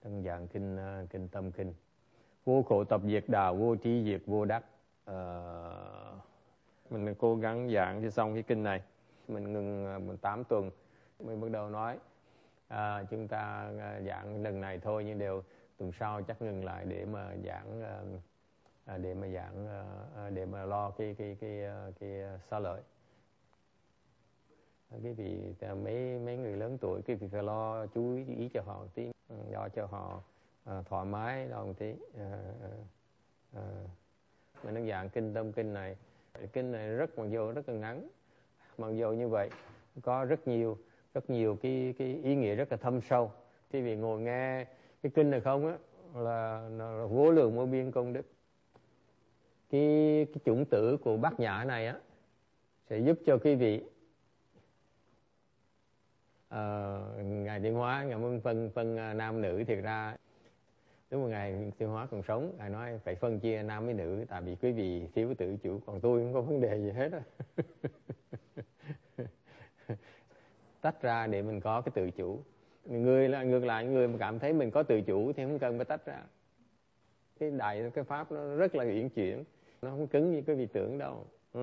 trong dạng kinh tâm kinh. Vô khổ tập diệt đạo, vô trí diệt vô đắc. Mình cố gắng giảng cho xong cái kinh này. Mình ngừng 8 tuần mới bắt đầu nói. Chúng ta giảng lần này thôi, nhưng đều tuần sau chắc ngừng lại để mà giảng để mà lo cái xá lợi. Cái vị mấy người lớn tuổi, cái vị phải lo chú ý cho họ một tí, lo cho họ thoải mái đó một tí. Mình đang giảng kinh tâm kinh này. Kinh này mặc dù rất là ngắn, mặc dù như vậy có rất nhiều cái ý nghĩa rất là thâm sâu. Quý vị ngồi nghe cái kinh này không á là vô lượng vô biên công đức. Cái chủng tử của Bát Nhã này á sẽ giúp cho quý vị Ngài Tiến Hóa, Ngài muốn phân nam nữ. Thiệt ra lúc mà Ngài Tiến Hóa còn sống, Ngài nói phải phân chia nam với nữ, tại vì quý vị thiếu tự chủ, còn tôi không có vấn đề gì hết á. Tách ra để mình có cái tự chủ. Ngược lại, người mà cảm thấy mình có tự chủ thì không cần phải tách ra. Cái pháp nó rất là uyển chuyển, nó không cứng như quý vị tưởng đâu.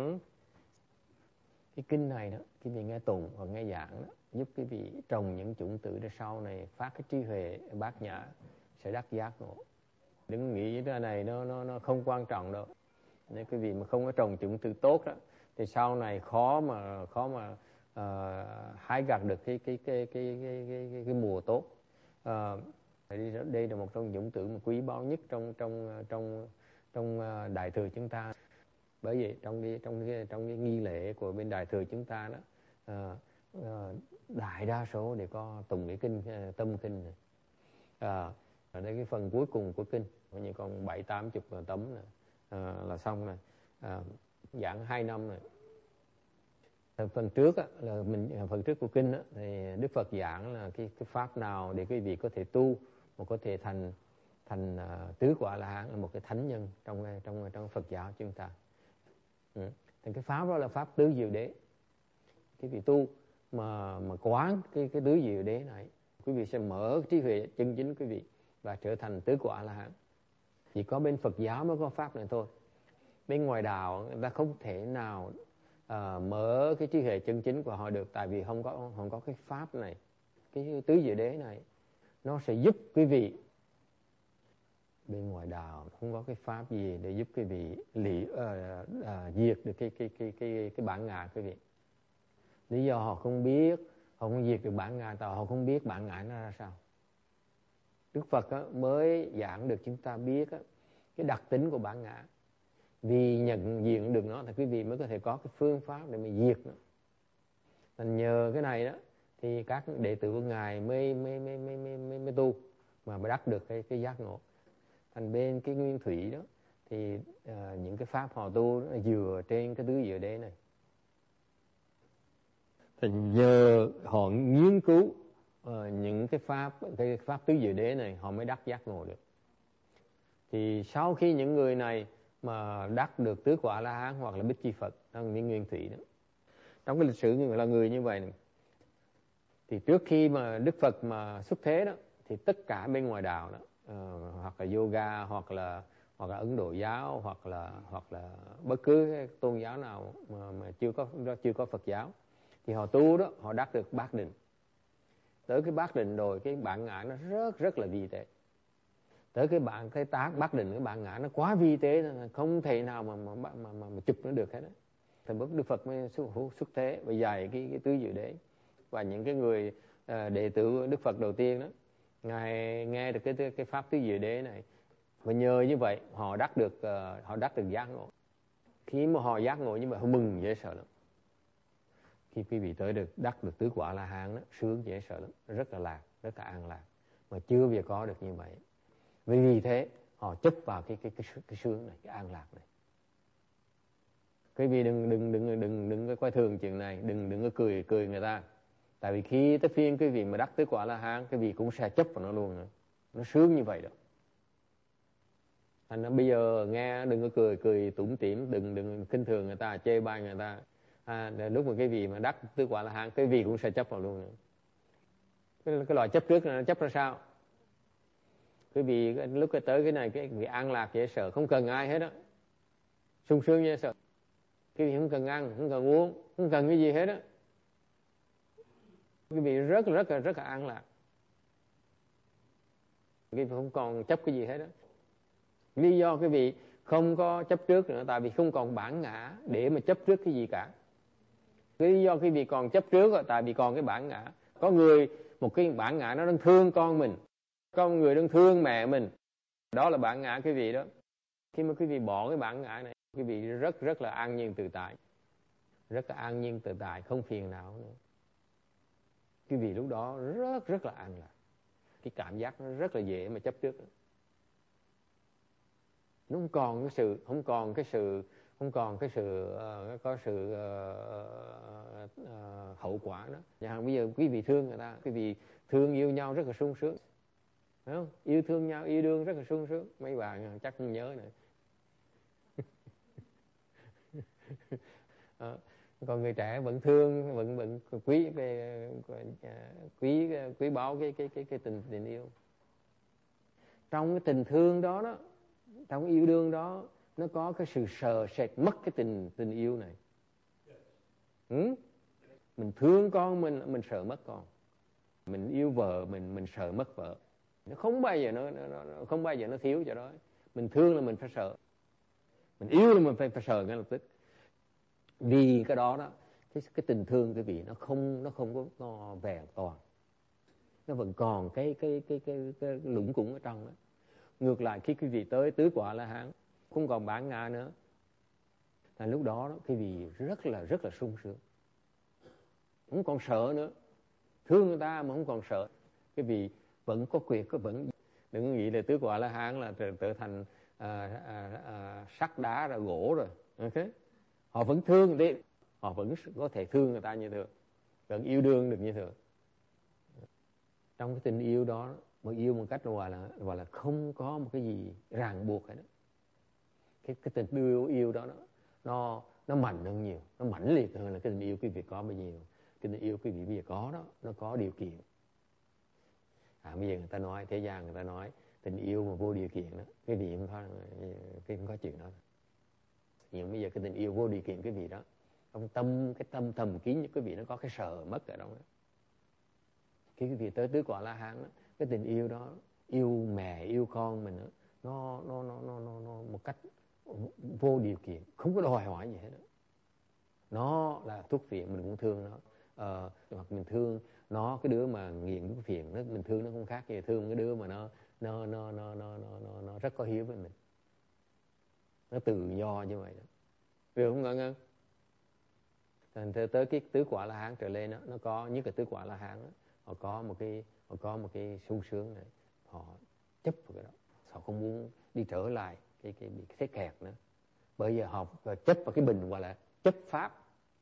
Cái kinh này đó, quý vị nghe tụng và nghe giảng đó, giúp quý vị trồng những chủng tử để sau này phát cái trí huệ bát nhã, sẽ đắc giác ngộ. Đừng nghĩ cái này nó không quan trọng đâu. Nếu quý vị mà không có trồng chủng tử tốt đó, thì sau này khó mà hái gặt được cái mùa tốt. Đây là một trong chủng tử mà quý báu nhất trong đại thừa chúng ta. Bởi vậy trong cái nghi lễ của bên đại thừa chúng ta đó, đại đa số để có tụng cái kinh tâm kinh này. Ở đây cái phần cuối cùng của kinh, như còn 70-80 tấm này, là xong này. Giảng 2 năm này. Phần trước á, là phần trước của kinh á, thì Đức Phật giảng là cái pháp nào để quý vị có thể tu mà có thể thành tứ quả La Hán, là một cái thánh nhân trong Phật giáo chúng ta. Thì cái pháp đó là pháp tứ diệu đế. Quý vị tu mà quán cái tứ diệu đế này, quý vị sẽ mở trí huệ chân chính quý vị và trở thành tứ quả La Hán. Chỉ có bên Phật giáo mới có pháp này thôi. Bên ngoài đạo người ta không thể nào mở cái trí huệ chân chính của họ được, tại vì không có cái pháp này, cái tứ diệu đế này. Nó sẽ giúp quý vị. Bên ngoài đạo không có cái pháp gì để giúp quý vị diệt được cái bản ngã quý vị. Lý do họ không biết, họ không diệt được bản ngã, tại họ không biết bản ngã nó ra sao. Đức Phật mới giảng được chúng ta biết cái đặc tính của bản ngã. Vì nhận diện được nó thì quý vị mới có thể có cái phương pháp để mà diệt nó. Thành nhờ cái này đó thì các đệ tử của Ngài mới tu mà mới đắc được cái giác ngộ. Thành bên cái nguyên thủy đó thì những cái pháp họ tu nó dựa trên cái tứ diệu đế này. Thì nhờ họ nghiên cứu những cái pháp tứ diệu đế này, họ mới đắc giác ngộ được. Thì sau khi những người này mà đắc được tứ quả La Hán hoặc là Bích Chi Phật, đó là những nguyên thủy đó, trong cái lịch sử là người như vậy này, thì trước khi mà Đức Phật mà xuất thế đó, thì tất cả bên ngoài đạo đó, hoặc là yoga, hoặc là Ấn Độ giáo, hoặc là bất cứ cái tôn giáo nào mà chưa có Phật giáo, thì họ tu đó, họ đắc được bát định. Tới cái bát định rồi, cái bản ngã nó rất là vi tế. Tới cái bát định, cái bản ngã nó quá vi tế, không thể nào mà chụp nó được hết đó. Thì Đức Phật mới xuất thế và dạy cái tứ diệu đế. Và những cái người đệ tử Đức Phật đầu tiên đó, Ngài nghe được cái pháp tứ diệu đế này, và nhờ như vậy họ đắc được giác ngộ. Khi mà họ giác ngộ như vậy, họ mừng dễ sợ lắm. Khi quý vị tới đắc được tứ quả La Hán đó, sướng dễ sợ lắm, rất là lạc, rất là an lạc, mà chưa bao giờ có được như vậy. Vì thế họ chấp vào cái sướng này, cái an lạc này. Quý vị đừng có coi thường chuyện này, đừng có cười người ta. Tại vì khi tới phiên quý vị mà đắc tứ quả La Hán, quý vị cũng sẽ chấp vào nó luôn nữa. Nó sướng như vậy đó. Thành ra bây giờ nghe đừng có cười tủm tỉm, đừng khinh thường người ta, chê bai người ta. Lúc mà cái vị mà đắc tứ quả La Hán, cái vị cũng sẽ chấp vào luôn nữa. Cái loại chấp trước là nó chấp ra sao? Quý vị lúc tới cái này, cái vị an lạc dễ sợ, không cần ai hết á, sung sướng dễ sợ. Quý vị không cần ăn, không cần uống, không cần cái gì hết á. Quý vị rất là an lạc. Quý vị không còn chấp cái gì hết á. Lý do quý vị không có chấp trước nữa, tại vì không còn bản ngã để mà chấp trước cái gì cả. Cái lý do quý vị còn chấp trước là tại vì còn cái bản ngã. Có người, một cái bản ngã nó đang thương con mình, có người đang thương mẹ mình, đó là bản ngã quý vị đó. Khi mà quý vị bỏ cái bản ngã này, quý vị rất là an nhiên tự tại, rất là an nhiên tự tại, không phiền não nữa. Quý vị lúc đó rất là an lạc. Cái cảm giác nó rất là dễ mà chấp trước. Nó không còn cái sự có sự hậu quả đó. Bây giờ quý vị thương người ta, quý vị thương yêu nhau rất là sung sướng, phải không? Yêu thương nhau, yêu đương rất là sung sướng. Mấy bạn chắc không nhớ nữa. Còn người trẻ vẫn thương, vẫn quý báu cái tình yêu. Trong cái tình thương đó, trong cái yêu đương đó, nó có cái sự sợ sệt mất cái tình yêu này. Mình thương con mình sợ mất con. Mình yêu vợ mình sợ mất vợ. Nó không bao giờ nó thiếu cho đó. Mình thương là mình phải sợ, mình yêu là mình phải sợ ngay lập tức. Vì cái đó cái tình thương quý vị nó không có vẹn toàn, nó vẫn còn cái lủng củng ở trong đó. Ngược lại khi quý vị tới tứ quả La Hán, không còn bản ngã nữa, là lúc đó quý vị rất là sung sướng, không còn sợ nữa. Thương người ta mà không còn sợ. Quý vị vẫn có quyền, vẫn đừng nghĩ là tứ quả La Hán là trở thành sắt đá rồi gỗ rồi. Okay? Họ vẫn thương đi, họ vẫn có thể thương người ta như thường, vẫn yêu đương được như thường. Trong cái tình yêu đó, mà yêu một cách gọi là không có một cái gì ràng buộc hết đó. Cái tình yêu đó nó mạnh hơn nhiều, nó mãnh liệt hơn là cái tình yêu quý vị có bao nhiêu. Cái tình yêu quý vị bây giờ có đó, nó có điều kiện. Bây giờ người ta nói, thế gian người ta nói tình yêu mà vô điều kiện đó, cái gì không có chuyện đó. Nhưng bây giờ cái tình yêu vô điều kiện quý vị đó, trong cái tâm thầm kín của quý vị, nó có cái sợ mất ở đó. Khi quý vị tới tứ quả La Hán đó, cái tình yêu đó, yêu mẹ yêu con mình đó, nó một cách vô điều kiện, không có đòi hỏi gì hết đó. Nó là thuốc phiện, mình cũng thương nó. Hoặc mình thương nó, cái đứa mà nghiện thuốc phiện, mình thương nó không khác gì thương cái đứa mà nó rất có hiếu với mình, nó tự do như vậy đó. Được không Ngân Ngân? Thành tới cái tứ quả La Hán trở lên đó, nó có nhất là tứ quả La Hán đó, họ có một cái sung sướng này, họ chấp vào cái đó, họ không muốn đi trở lại cái bị cái kẹt nữa. Bởi giờ họ chấp vào cái bình gọi là chấp pháp.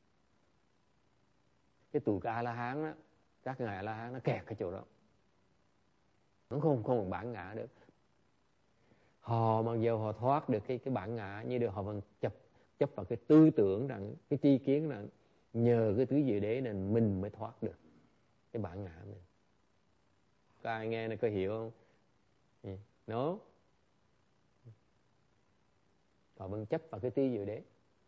Cái tù A La Hán đó, các ngài A La Hán nó kẹt cái chỗ đó, nó không còn bản ngã được. Họ mặc dù họ thoát được cái bản ngã, như được họ vẫn chấp vào cái tư tưởng rằng, cái tri kiến rằng nhờ cái tứ diệu đế nên mình mới thoát được cái bản ngã mình. Có ai nghe này có hiểu không? No. Họ vẫn chấp vào cái tứ diệu đế.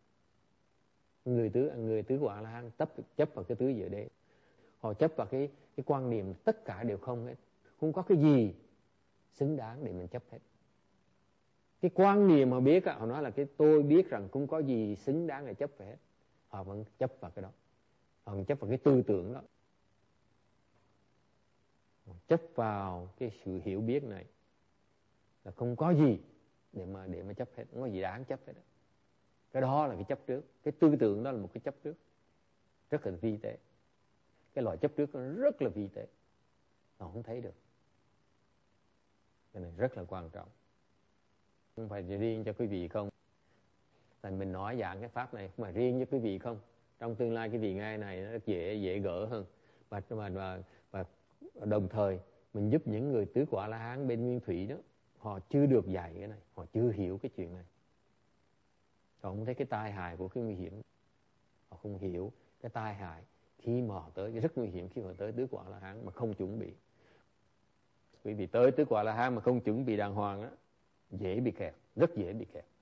Người tứ quả La Hán chấp vào cái tứ diệu đế. Họ chấp vào cái quan niệm tất cả đều không hết, không có cái gì xứng đáng để mình chấp hết. Cái quan niệm họ biết, họ nói là cái tôi biết rằng không có gì xứng đáng để chấp về hết. Họ vẫn chấp vào cái đó, họ vẫn chấp vào cái tư tưởng đó, họ chấp vào cái sự hiểu biết này là không có gì để mà chấp hết, không có gì đáng chấp hết. Cái đó là cái chấp trước, cái tư tưởng đó là một cái chấp trước rất là vi tế. Cái loại chấp trước nó rất là vi tế, họ không thấy được. Cái này rất là quan trọng, không phải chỉ riêng cho quý vị không. Tại mình nói dạng cái pháp này không phải riêng cho quý vị không. Trong tương lai quý vị nghe này nó rất dễ gỡ hơn, và đồng thời mình giúp những người tứ quả La Hán bên Nguyên Thủy đó, họ chưa được dạy cái này, họ chưa hiểu cái chuyện này, họ không thấy cái tai hại của cái nguy hiểm, họ không hiểu cái tai hại khi mà họ tới, rất nguy hiểm khi họ tới tứ quả La Hán mà không chuẩn bị. Quý vị tới tứ quả La Hán mà không chuẩn bị đàng hoàng á, dễ bị kẹt, rất dễ bị kẹt.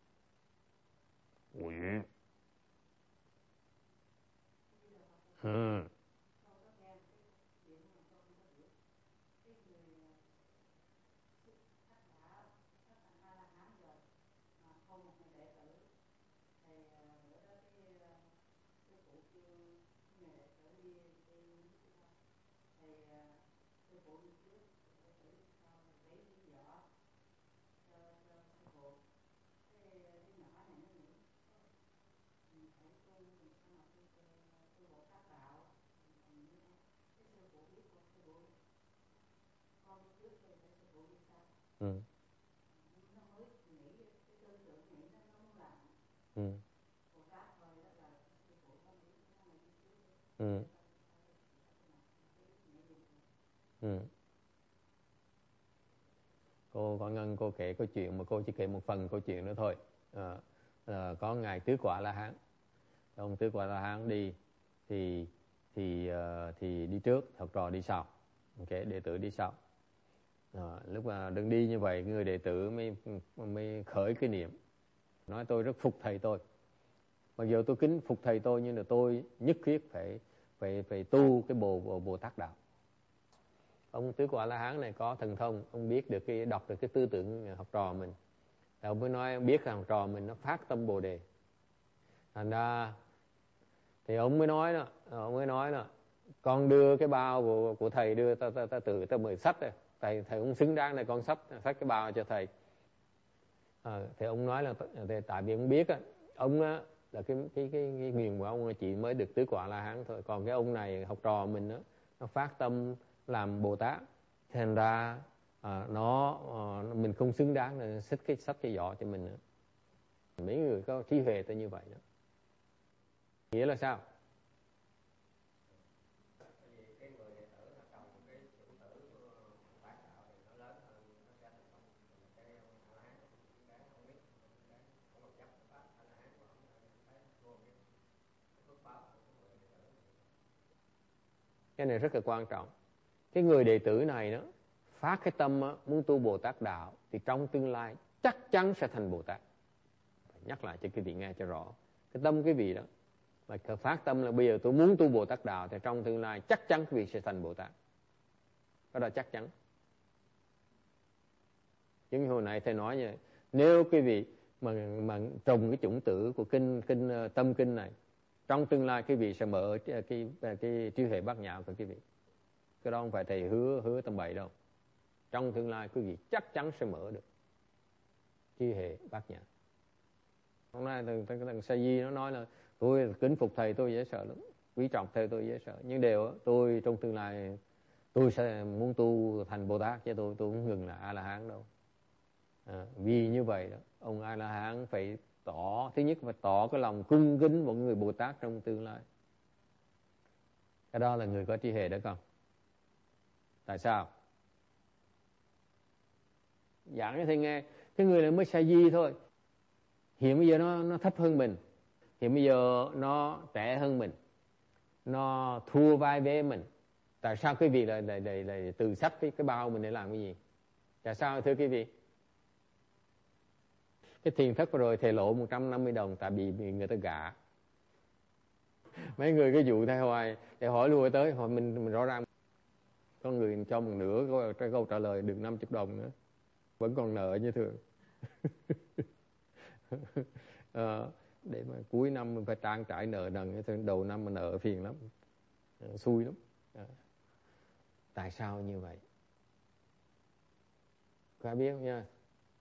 Cô Quảng Ngân, cô kể câu chuyện mà cô chỉ kể một phần câu chuyện nữa thôi. Có ngài tứ quả La Hán, ông tứ quả La Hán đi thì đi trước, học trò đi sau, đệ tử đi sau. Lúc mà đứng đi như vậy, người đệ tử mới khởi cái niệm nói tôi rất phục thầy tôi. Mặc dù tôi kính phục thầy tôi, nhưng là tôi nhất thiết phải tu cái Bồ Tát đạo. Ông tứ quả La Hán này có thần thông, ông biết được đọc được cái tư tưởng học trò mình. Thì ông mới nói, biết là học trò mình nó phát tâm Bồ đề. Thành ra thì ông mới nói đó, con đưa cái bao của thầy, đưa ta mời sách rồi. Thầy cũng xứng đáng này, con sách cái bao cho thầy. Thì ông nói là tại vì ông biết á, ông á là cái nguyện của ông chỉ mới được tứ quả La Hán thôi, còn cái ông này học trò mình á, nó phát tâm làm Bồ Tát, thành ra mình không xứng đáng là xích cái sách cái giỏ cho mình nữa. Mấy người có trí huệ tới như vậy đó. Nghĩa là sao? Cái này rất là quan trọng. Cái người đệ tử này đó phát cái tâm đó, muốn tu Bồ Tát đạo, thì trong tương lai chắc chắn sẽ thành Bồ Tát. Phải nhắc lại cho quý vị nghe cho rõ. Cái tâm quý vị đó, mà phát tâm là bây giờ tôi muốn tu Bồ Tát đạo, thì trong tương lai chắc chắn quý vị sẽ thành Bồ Tát. Đó là chắc chắn. Giống như hồi nãy thầy nói như nếu quý vị mà trồng cái chủng tử của kinh tâm kinh này, trong tương lai quý vị sẽ mở cái trí huệ bát nhã của quý vị. Cái đó không phải thầy hứa tầm bậy đâu. Trong tương lai quý vị chắc chắn sẽ mở được trí huệ bát nhã. Hôm nay thằng Sa Di nó nói là tôi kính phục thầy tôi dễ sợ lắm, quý trọng thầy tôi dễ sợ, nhưng đều tôi trong tương lai tôi sẽ muốn tu thành Bồ Tát, chứ tôi không ngừng là A La Hán đâu. Vì như vậy đó, ông A La Hán phải thứ nhất phải tỏ cái lòng cung kính một người Bồ Tát trong tương lai. Cái đó là người có trí huệ đó con. Tại sao? Giảng cho thầy nghe, cái người này mới Sa Di thôi, hiện bây giờ nó thấp hơn mình, hiện bây giờ nó trẻ hơn mình, nó thua vai vế mình. Tại sao quý vị lại từ sách cái bao mình để làm cái gì? Tại sao thưa quý vị? Cái thiền thất rồi thầy lộ 150 đồng tại vì người ta gạ. Mấy người cái vụ thầy hoài, thầy hỏi lui tới, hỏi mình rõ ràng có người cho một nửa câu trả lời được 50 đồng nữa, vẫn còn nợ như thường. Để mà cuối năm mình phải trang trải nợ nần, đầu năm mà nợ phiền lắm, xui lắm. Tại sao như vậy? Có biết không nha?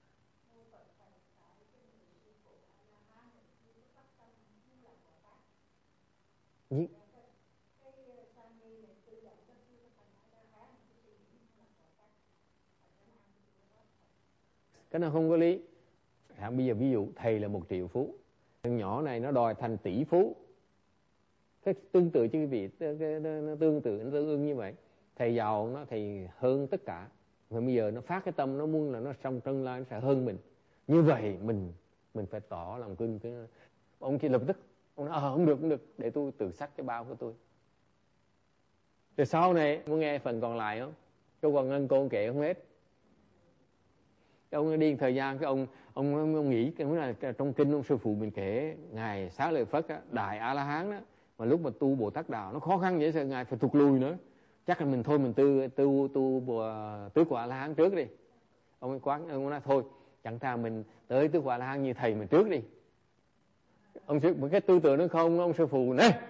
Cái nào không có lý. Bây giờ ví dụ thầy là 1 triệu phú, thằng nhỏ này nó đòi thành tỷ phú. Cái tương tự chứ quý vị, nó tương ưng như vậy. Thầy giàu nó thì hơn tất cả, mà bây giờ nó phát cái tâm nó muốn là nó trong tương lai nó sẽ hơn mình. Như vậy mình phải tỏ lòng cưng cái. Ông chỉ lập tức ông nói không được, để tôi tự xách cái bao của tôi. Rồi sau này muốn nghe phần còn lại không? Cái Hoàng Ngân cô kể không hết. Cái ông đi thời gian, cái ông nghĩ cái là trong kinh ông sư phụ mình kể ngài Xá Lợi Phất á, đại A La Hán đó, mà lúc mà tu Bồ Tát đạo nó khó khăn vậy sao ngài phải thụt lùi nữa. Chắc là mình thôi mình tu tứ quả A La Hán trước đi. Ông ấy quán, ông nói thôi chẳng thà mình tới tứ quả A La Hán như thầy mình trước đi. Ông sư cái tư tưởng nó không, ông sư phụ này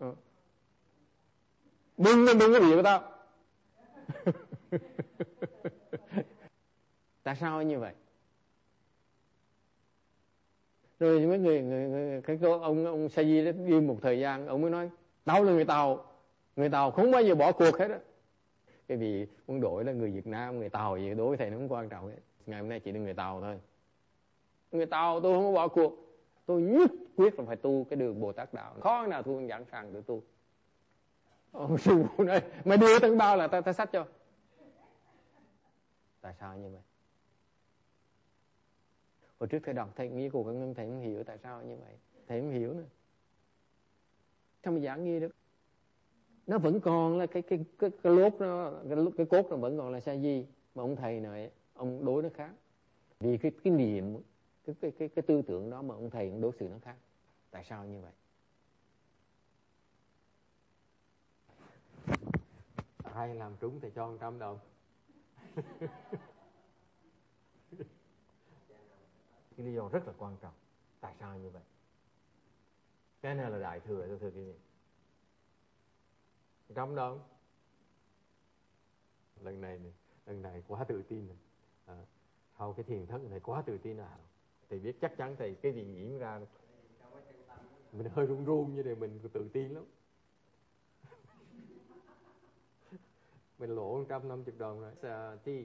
đừng có bị của tao. Tại sao như vậy? Rồi mấy người cái ông Sa Di đó đi một thời gian, ông mới nói tao là người Tàu không bao giờ bỏ cuộc hết á. Cái vì quân đội là người Việt Nam, người Tàu gì đối với thầy nó không quan trọng hết. Ngày hôm nay chỉ là người Tàu thôi. Người Tàu tôi không có bỏ cuộc, tôi nhất quyết là phải tu cái đường Bồ Tát đạo, khó nào tôi giảng sàng tự tu. Ông sư phụ nói mày đưa tao bao là tao xách cho. Tại sao như vậy? Hồi trước thầy đọc thầy nghĩ của các ngân thầy không hiểu tại sao như vậy. Thầy không hiểu nữa. Sao mà giảng nghe được? Nó vẫn còn là cái lốt nó, cái cốt nó vẫn còn là Sa Di, mà ông thầy này ông đối nó khác. Vì cái niệm, cái tư tưởng đó mà ông thầy ông đối xử nó khác. Tại sao như vậy? Ai làm trúng thì cho 100 đồng. Cái lý do rất là quan trọng. Tại sao như vậy? Cái này là đại thừa, thưa quý vị. 100 đồng. Lần này quá tự tin rồi. Sau cái thiền thất này quá tự tin nào. Thầy biết chắc chắn thầy cái gì nghĩ ra mình hơi run run như này, mình tự tin lắm. Mình lỗ 150 đồng rồi. Thì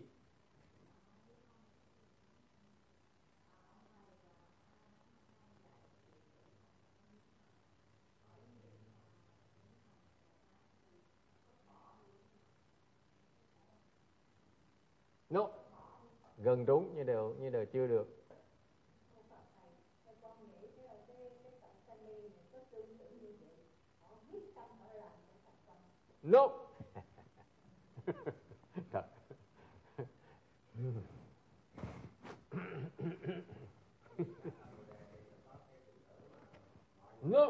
no, gần đúng như đều chưa được. No. Thật. No.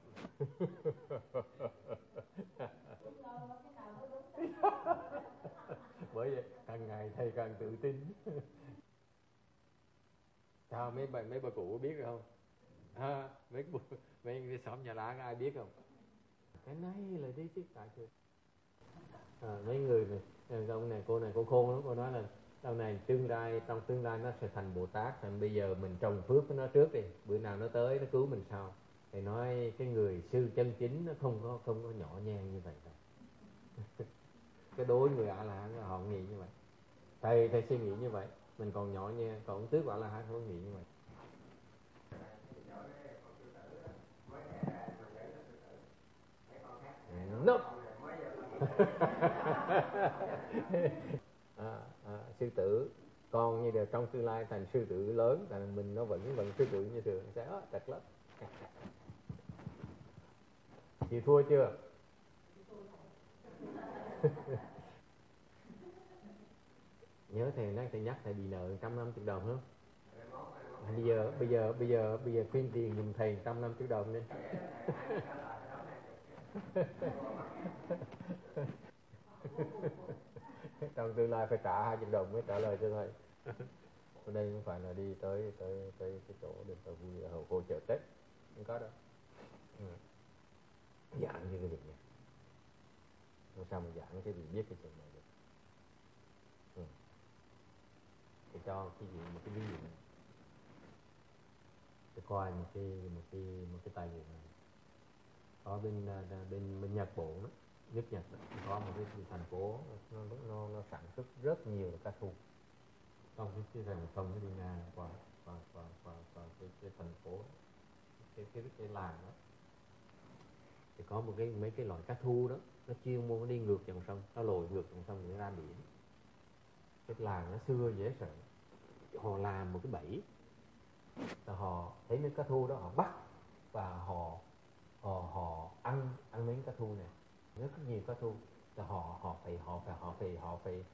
Bởi vậy càng ngày thầy càng tự tin. Sao mấy bà cụ biết rồi không? Mấy cái xóm nhà lá ai biết không? Cái này là đi chứ tại chưa. Mấy người này, ông này cô này cô khôn lắm, cô nói là sau này trong tương lai nó sẽ thành Bồ Tát, thành bây giờ mình trồng phước với nó trước đi, bữa nào nó tới nó cứu mình sau. Thầy nói cái người sư chân chính nó không có nhỏ nhen như vậy đâu. Cái đối người A La Hán họ nghĩ như vậy. Thầy suy nghĩ như vậy, mình còn nhỏ nhen, còn tước A La Hán không nghĩ như vậy. No. Sư tử con như là trong tương lai thành sư tử lớn, tại mình nó vẫn sư tử như thường sẽ chặt lắm. Chị thua chưa? Nhớ thầy nói thầy nhắc thầy bị nợ 150 đồng không? Bây giờ khuyên tiền giùm thầy 150 đồng đi. Trong tương lai phải trả 20 đồng mới trả lời cho thầy. Ở đây không phải là đi tới cái chỗ để tôi vui hỗ trợ Tết, không có đâu. Giảng như cái việc này, làm sao mà giảng cái gì biết cái chuyện này được. Thì cho cái gì một cái ví dụ này, tôi coi một cái tài liệu này có bên Nhật Bộ đó, nước Nhật đó, có một cái thành phố nó sản xuất rất nhiều cá thu. Trong cái rừng sông nó đi ngang qua cái thành phố, cái làng đó, thì có mấy cái loại cá thu đó, nó chuyên môn nó đi ngược dòng sông, nó lội ngược dòng sông để ra biển. Cái làng nó xưa dễ sợ, họ làm một cái bẫy, rồi họ thấy mấy cá thu đó họ bắt và họ ăn mấy cá thu này, rất nhiều cá thu, rồi họ phải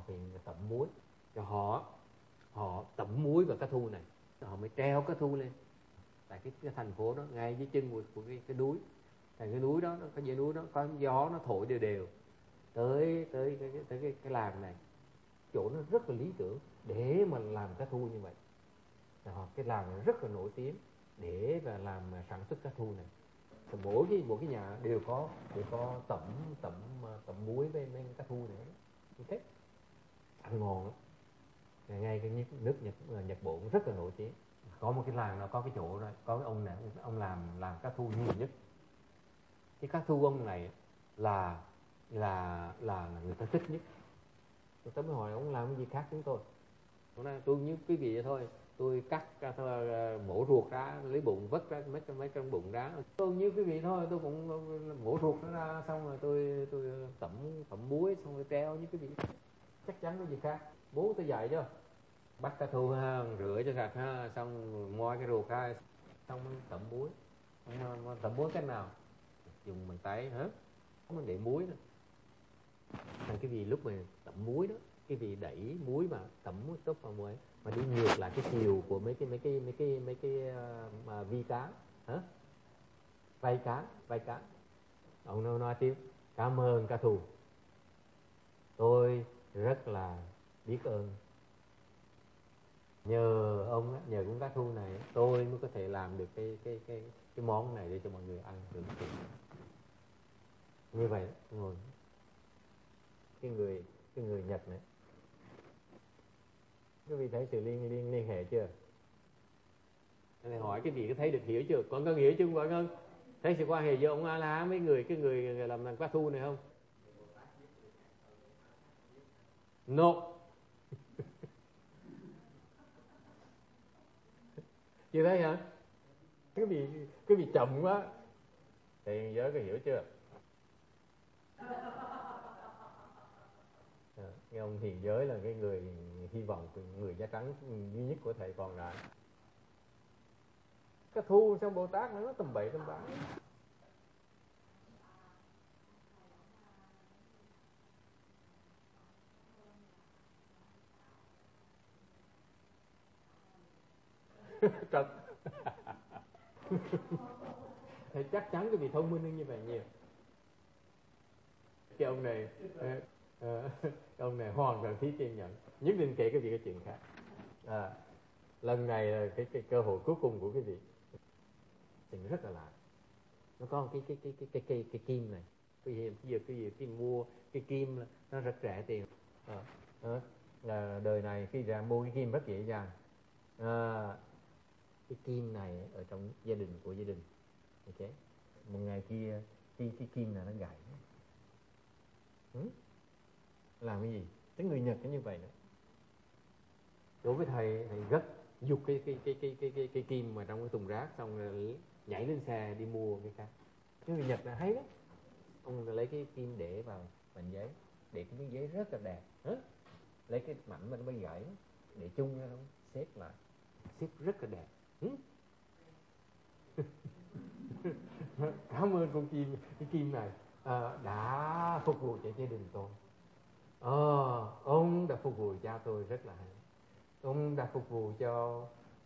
hiện tẩm muối cho họ tẩm muối vào cá thu này, họ mới treo cá thu lên tại cái thành phố đó, ngay dưới chân của cái núi. Tại cái núi đó, cái dãy núi đó có gió nó thổi đều đều tới cái làng này, chỗ nó rất là lý tưởng để mà làm cá thu như vậy. Cái làng này rất là nổi tiếng để và làm sản xuất cá thu này. Mỗi cái nhà đều có tẩm muối với cá thu này, ok, ăn ngon lắm. Ngay cái nước Nhật Bộ cũng rất là nổi tiếng. Có một cái làng nào có cái chỗ đó, có cái ông này, ông làm cá thu nhiều nhất. Cái cá thu ông này là người ta thích nhất. Tôi mới hỏi ông làm cái gì khác chúng tôi. Hôm nay tôi như quý vị vậy thôi, tôi cắt mổ ruột ra, lấy bụng vứt ra mấy con bụng ra. Tôi như quý vị thôi, tôi cũng mổ ruột nó ra, xong rồi tôi tẩm muối, xong rồi treo như quý vị. Chắc chắn có gì khác. Bố tôi dạy cho, bắt cá thu ha, rửa cho sạch ha, xong moi cái ruột ra, xong tẩm muối. Tẩm muối cách nào? Dùng bàn tay hả? Không để muối nữa. Cái vị lúc mà tẩm muối đó, cái vị đẩy muối mà tẩm tốt vào muối mà đi ngược lại cái chiều của mấy cái mà vi cá hả, vây cá. Ông nói tiếp: cảm ơn cá thu, tôi rất là biết ơn, nhờ ông, nhờ con cá thu này tôi mới có thể làm được cái món này để cho mọi người ăn thưởng thức. Như vậy ngồi cái người Nhật này, quý vị thấy sự liên hệ chưa? Anh hỏi cái vị có thấy được, hiểu chưa? Còn có hiểu chưa mọi người? Thấy sự quan hệ giữa ông A La với cái người làm cá thu này không? No. Chưa thấy hả? Cái vị chậm quá. Thì giới có hiểu chưa? Cái ông hiền giới là cái người hy vọng, người da trắng duy nhất của thầy còn lại. Cá thu xong Bồ Tát nó tầm bậy tầm bạ. Trật. Thì chắc chắn cái vị thông minh như vậy nhiều. Cái ông này hoàn toàn thiếu kiên nhẫn, nhất định kể cái vị cái chuyện khác. Lần này là cái cơ hội cuối cùng của cái vị. Tình rất là lạ. Nó có cái kim này. Bây giờ cái mua cái kim nó rất rẻ tiền. Là đời này khi ra mua cái kim rất dễ dàng. Cái kim này ở trong gia đình của gia đình, ok, một ngày kia cái kim này nó gãy. Làm cái gì? Cái người Nhật cái như vậy nữa. Đối với thầy rất giục cái kim mà trong cái thùng rác, xong rồi nhảy lên xe đi mua cái khác. Cái người Nhật là hay lắm. Ông lấy cái kim để vào mảnh giấy, để cái miếng giấy rất là đẹp. Lấy cái mảnh mà nó bị gãy để chung ra, nó xếp lại, xếp rất là đẹp. Cảm ơn con kim, cái kim này đã phục vụ cho gia đình tôi. Ông đã phục vụ cha tôi rất là hay. Ông đã phục vụ cho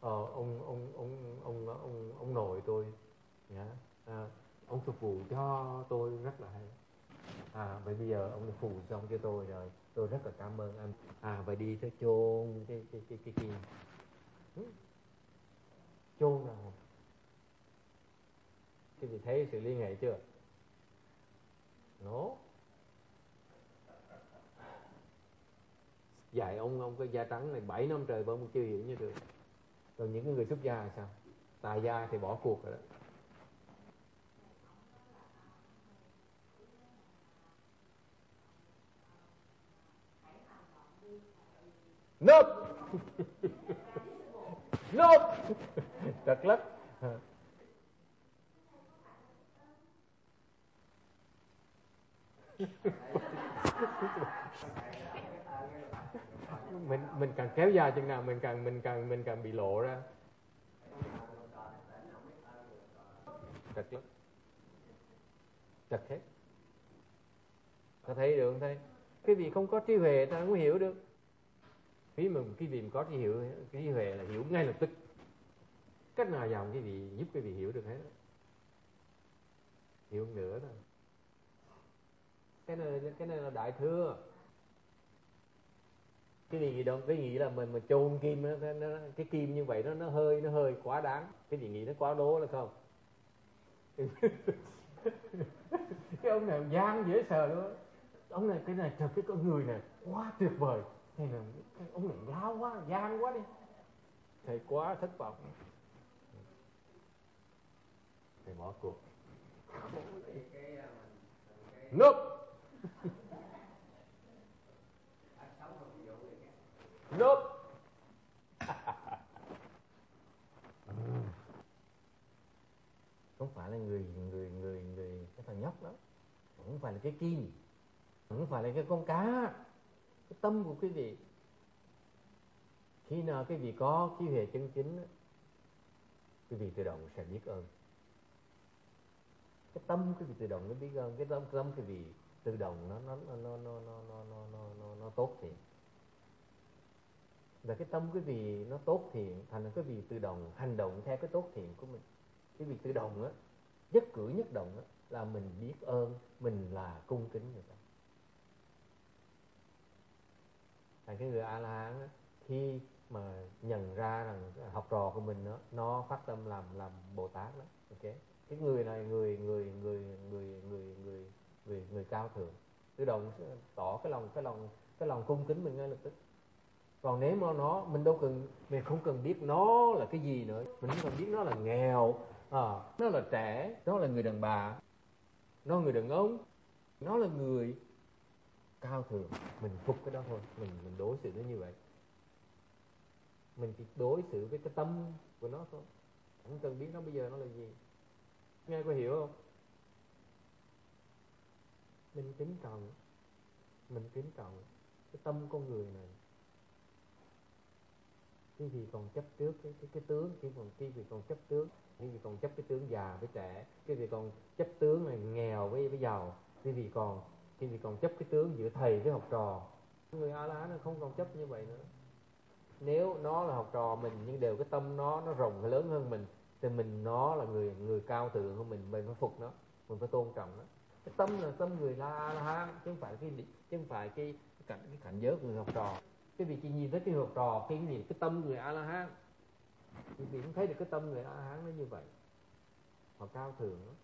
ông nội tôi. Ông phục vụ cho tôi rất là hay. Vậy bây giờ ông đã phục vụ xong cho tôi rồi, tôi rất là cảm ơn anh. Vậy đi tới chôn cái kim. Chôn nào? Cái gì thấy sự liên hệ chưa? Nó dạy ông cái da trắng này 7 năm trời vẫn chưa hiểu như được. Rồi những cái người xuất gia là sao? Tài gia thì bỏ cuộc rồi đó. Nope. Nope. Trật lắm. mình càng kéo dài chừng nào mình càng bị lộ ra. Trật lắm. Trật hết. Có thấy được không? Thấy Quý vị không có trí huệ ta không hiểu được. Khi mà quý vị có trí huệ là hiểu ngay lập tức. Cách nào dòng quý vị giúp quý vị hiểu được hết. Hiểu nữa thôi. Cái này là đại thừa. Cái gì đâu, cái nghĩ là mình mà chôn kim cái kim như vậy nó hơi quá đáng. Cái gì nghĩ nó quá đố là không? Cái ông này gian dễ sợ luôn. Ông này cái này trời, cái con người này quá tuyệt vời. Thầy là ông này lao quá, gian quá đi. Thầy quá thất vọng. Thầy bỏ cuộc. Núp. Núp. Không phải là người cái thằng nhóc đó, không phải là cái kim, không phải là cái con cá. Cái tâm của quý vị, khi nào quý vị có trí huệ chân chính, quý vị tự động sẽ biết ơn. Cái tâm quý vị tự động nó biết ơn. Cái tâm quý vị tự động nó tốt thiện. Và cái tâm quý vị nó tốt thiện, thành ra quý vị tự động hành động theo cái tốt thiện của mình. Quý vị tự động á, nhất cử nhất động á, là mình biết ơn, mình là cung kính người ta. Thành cái người A La Hán á, khi mà nhận ra rằng học trò của mình đó, nó phát tâm làm Bồ Tát đó, ok, cái người này người cao thượng, tự động tỏ cái lòng cung kính mình ngay lập tức. Còn nếu mà mình đâu cần, mình không cần biết nó là cái gì nữa, mình không cần biết nó là nghèo, nó là trẻ, nó là người đàn bà, nó là người đàn ông, nó là người cao thượng, mình phục cái đó thôi, mình đối xử nó như vậy. Mình chỉ đối xử với cái tâm của nó thôi, không cần biết nó bây giờ nó là gì. Nghe có hiểu không? Mình kính trọng cái tâm con người này. Cái gì còn chấp trước cái tướng, cái gì còn chấp tướng, cái gì còn chấp cái tướng già với trẻ, cái gì còn chấp tướng này nghèo với giàu, cái gì còn chấp cái tướng giữa thầy với học trò. Người A La Hán không còn chấp như vậy nữa. Nếu nó là học trò mình nhưng đều cái tâm nó rộng lớn hơn mình, thì nó là người cao thượng hơn mình phải phục nó, mình phải tôn trọng nó. Cái tâm là tâm người A La Hán, chứ không phải cái cảnh giới của người học trò. Cái vị chỉ nhìn thấy cái học trò, khi nhìn cái tâm người A La Hán, quý vị cũng thấy được cái tâm người A La Hán nó như vậy, họ cao thượng đó.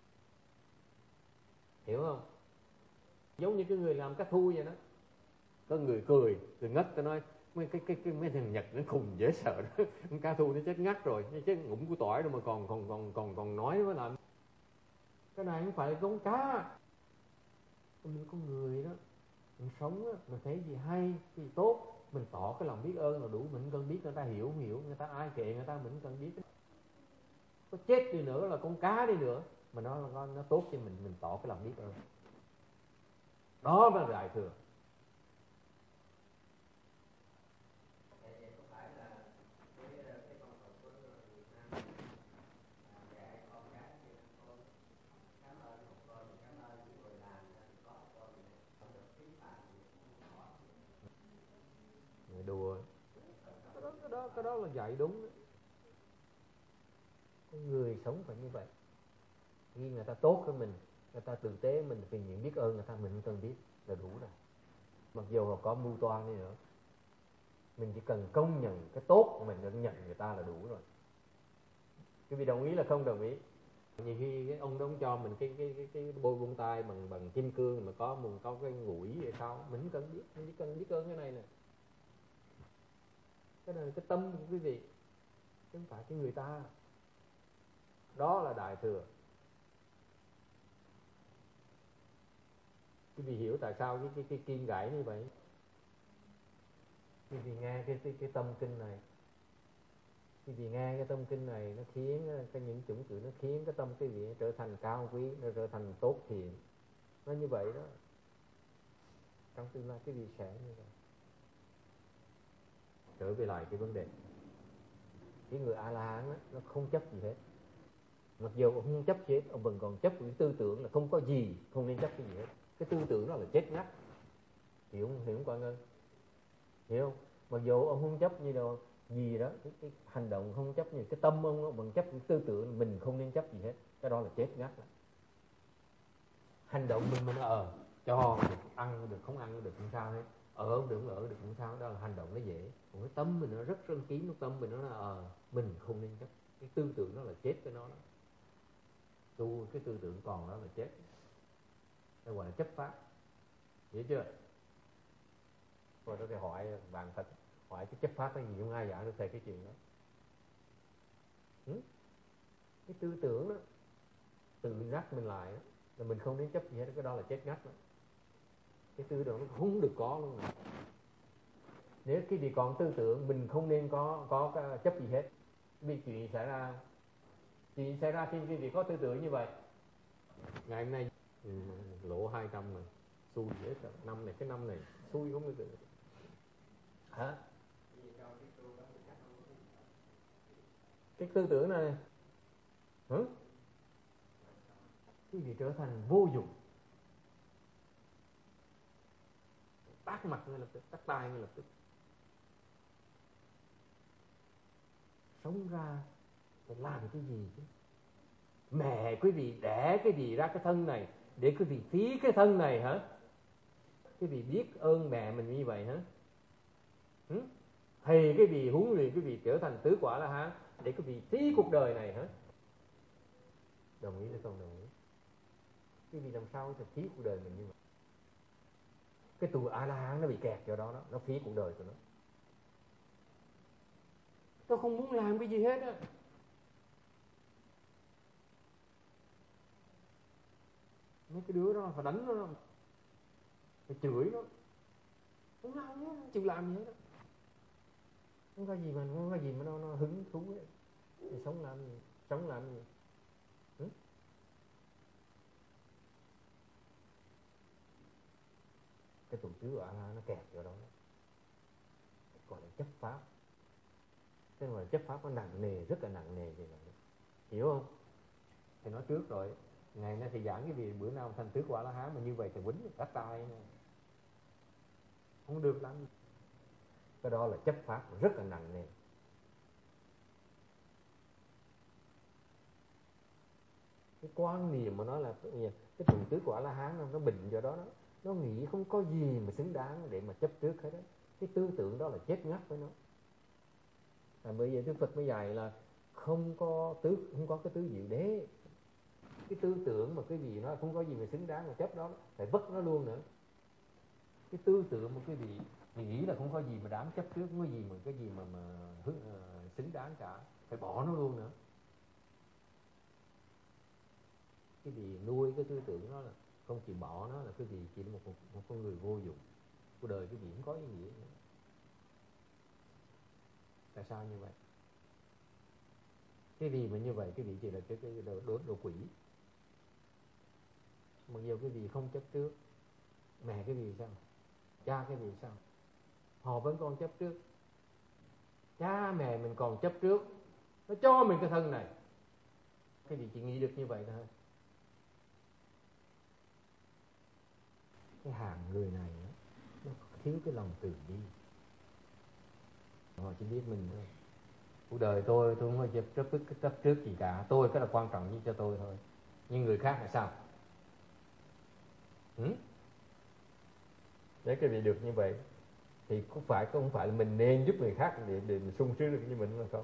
Hiểu không? Giống như cái người làm cá thu vậy đó, có người cười ngất, ta nói mấy thằng Nhật nó khùng dễ sợ đó. Con cá thu nó chết ngắt rồi, nó chết ngủm của tỏi rồi mà còn nói với làm. Cái này không phải là con cá, mình con người đó, mình sống á, mình thấy gì hay, gì tốt, mình tỏ cái lòng biết ơn là đủ. Mình không cần biết người ta hiểu không hiểu, người ta ai kệ người ta, mình không cần biết. Có chết đi nữa là con cá đi nữa, mà nó tốt cho mình tỏ cái lòng biết ơn. Đó là đại thừa. Người đùa, cái đó là dạy đúng đó. Con người sống phải như vậy. Khi người ta tốt với mình, người ta tử tế mình, thì những biết ơn người ta mình không cần biết là đủ rồi. Mặc dù họ có mưu toan đi nữa, mình chỉ cần công nhận cái tốt của mình, nhận người ta là đủ rồi. Quý vị đồng ý là không đồng ý? Nhiều khi cái ông đó cho mình cái bôi bông tai bằng kim cương mà có cái ngủi hay sao, mình không cần biết, mình chỉ cần biết ơn cái này nè. Cái này là cái tâm của quý vị, chứ không phải cái người ta. Đó là đại thừa. Quý vị hiểu tại sao cái kim gãy như vậy? Quý vị nghe cái tâm kinh này, quý vị nghe cái tâm kinh này, nó khiến những chủng tử nó khiến cái tâm quý vị trở thành cao quý, nó trở thành tốt thiện. Nó như vậy đó. Trong tương lai quý vị sẽ như vậy. Trở về lại cái vấn đề, cái người A La Hán nó không chấp gì hết. Mặc dù ông không chấp gì hết, ông vẫn còn chấp cái tư tưởng là không có gì, không nên chấp cái gì hết. Cái tư tưởng đó là chết ngắt. hiểu không Quang ơi? Hiểu không? Mặc dù ông không chấp như đâu gì đó, cái hành động không chấp như cái tâm ông bằng chấp cái tư tưởng, mình không nên chấp gì hết, cái đó là chết ngắt lại. Hành động mình cho được, ăn được, không ăn được không sao hết, không được không sao, đó là hành động nó dễ. Còn cái tâm mình nó rất kín, cái tâm mình nó là mình không nên chấp, cái tư tưởng đó là chết với nó đó. Tu cái tư tưởng còn đó là chết, nó gọi là chấp pháp, hiểu chưa? Rồi đó thì hỏi bạn thật, hỏi cái chấp pháp cái gì không ai giảng được thầy cái chuyện đó. Cái tư tưởng đó tự nhắc mình lại đó, là mình không nên chấp gì hết, cái đó là chết ngắt đó. Cái tư tưởng nó không được có luôn rồi. Nếu cái gì còn tư tưởng mình không nên có chấp gì hết. Vì chuyện xảy ra khi cái gì có tư tưởng như vậy. Ngày hôm nay lỗ 200 rồi, xui dễ sợ. Năm này, cái năm này xui không được. Hả? Cái tư tưởng này cái gì trở thành vô dụng, tát mặt ngay lập tức, tát tai ngay lập tức. Sống ra phải làm cái gì chứ? Mẹ quý vị đẻ cái gì ra cái thân này để quý vị phí cái thân này hả? Quý vị biết ơn mẹ mình như vậy hả? Hay cái vị huấn luyện quý vị trở thành tứ quả La Hán để quý vị phí cuộc đời này hả? Đồng ý hay không đồng ý? Quý vị làm sao thì phí cuộc đời mình như vậy? Cái tù A La Hán nó bị kẹt vào đó, nó phí cuộc đời của nó. Tôi không muốn làm cái gì hết á. Mấy cái đứa đó phải đánh nó, phải chửi nó, không làm nhé, chịu làm gì hết. Không có gì mà nó hứng thú ấy. Thì sống làm gì? Sống làm gì? Cái tù tứ ở nó kẹt vào đó, gọi là chấp pháp. Cái gọi là chấp pháp nó nặng nề, rất là nặng nề vậy này. Hiểu không? Thì nói trước rồi, ngày nay thì giảng cái gì bữa nào thành tứ quả La Hán mà như vậy thì quýnh tát tai này. Không được lắm. Cái đó là chấp pháp rất là nặng nề. Cái quan niệm mà nói là cái tụ tứ quả La Hán nó bệnh do đó, nó nghĩ không có gì mà xứng đáng để mà chấp trước hết đó. Cái tư tưởng đó là chết ngắt với nó. Bây giờ Đức Phật mới dạy là không có cái tứ diệu đế. Cái tư tưởng mà cái gì nó không có gì mà xứng đáng mà chấp đó, phải vứt nó luôn nữa. Cái tư tưởng mà cái gì nghĩ là không có gì mà đáng chấp trước, không có gì mà cái gì mà xứng đáng cả, phải bỏ nó luôn nữa. Cái gì nuôi cái tư tưởng đó là không chịu bỏ nó là cái gì, chỉ là một con người vô dụng, cuộc đời cái gì không có ý nghĩa nữa. Tại sao như vậy? Cái gì mà như vậy, cái gì chỉ là cái đồ quỷ. Mặc dù cái gì không chấp trước, mẹ cái gì sao, cha cái gì sao, họ vẫn còn chấp trước. Cha mẹ mình còn chấp trước, nó cho mình cái thân này, cái gì chỉ nghĩ được như vậy thôi. Cái hàng người này nó thiếu cái lòng từ bi. Họ chỉ biết mình thôi. Cuộc đời tôi không có chấp trước gì cả, tôi cái là quan trọng nhất cho tôi thôi, nhưng người khác là sao? Để cái vị được như vậy thì không phải là mình nên giúp người khác để mình sung sướng được như mình là không?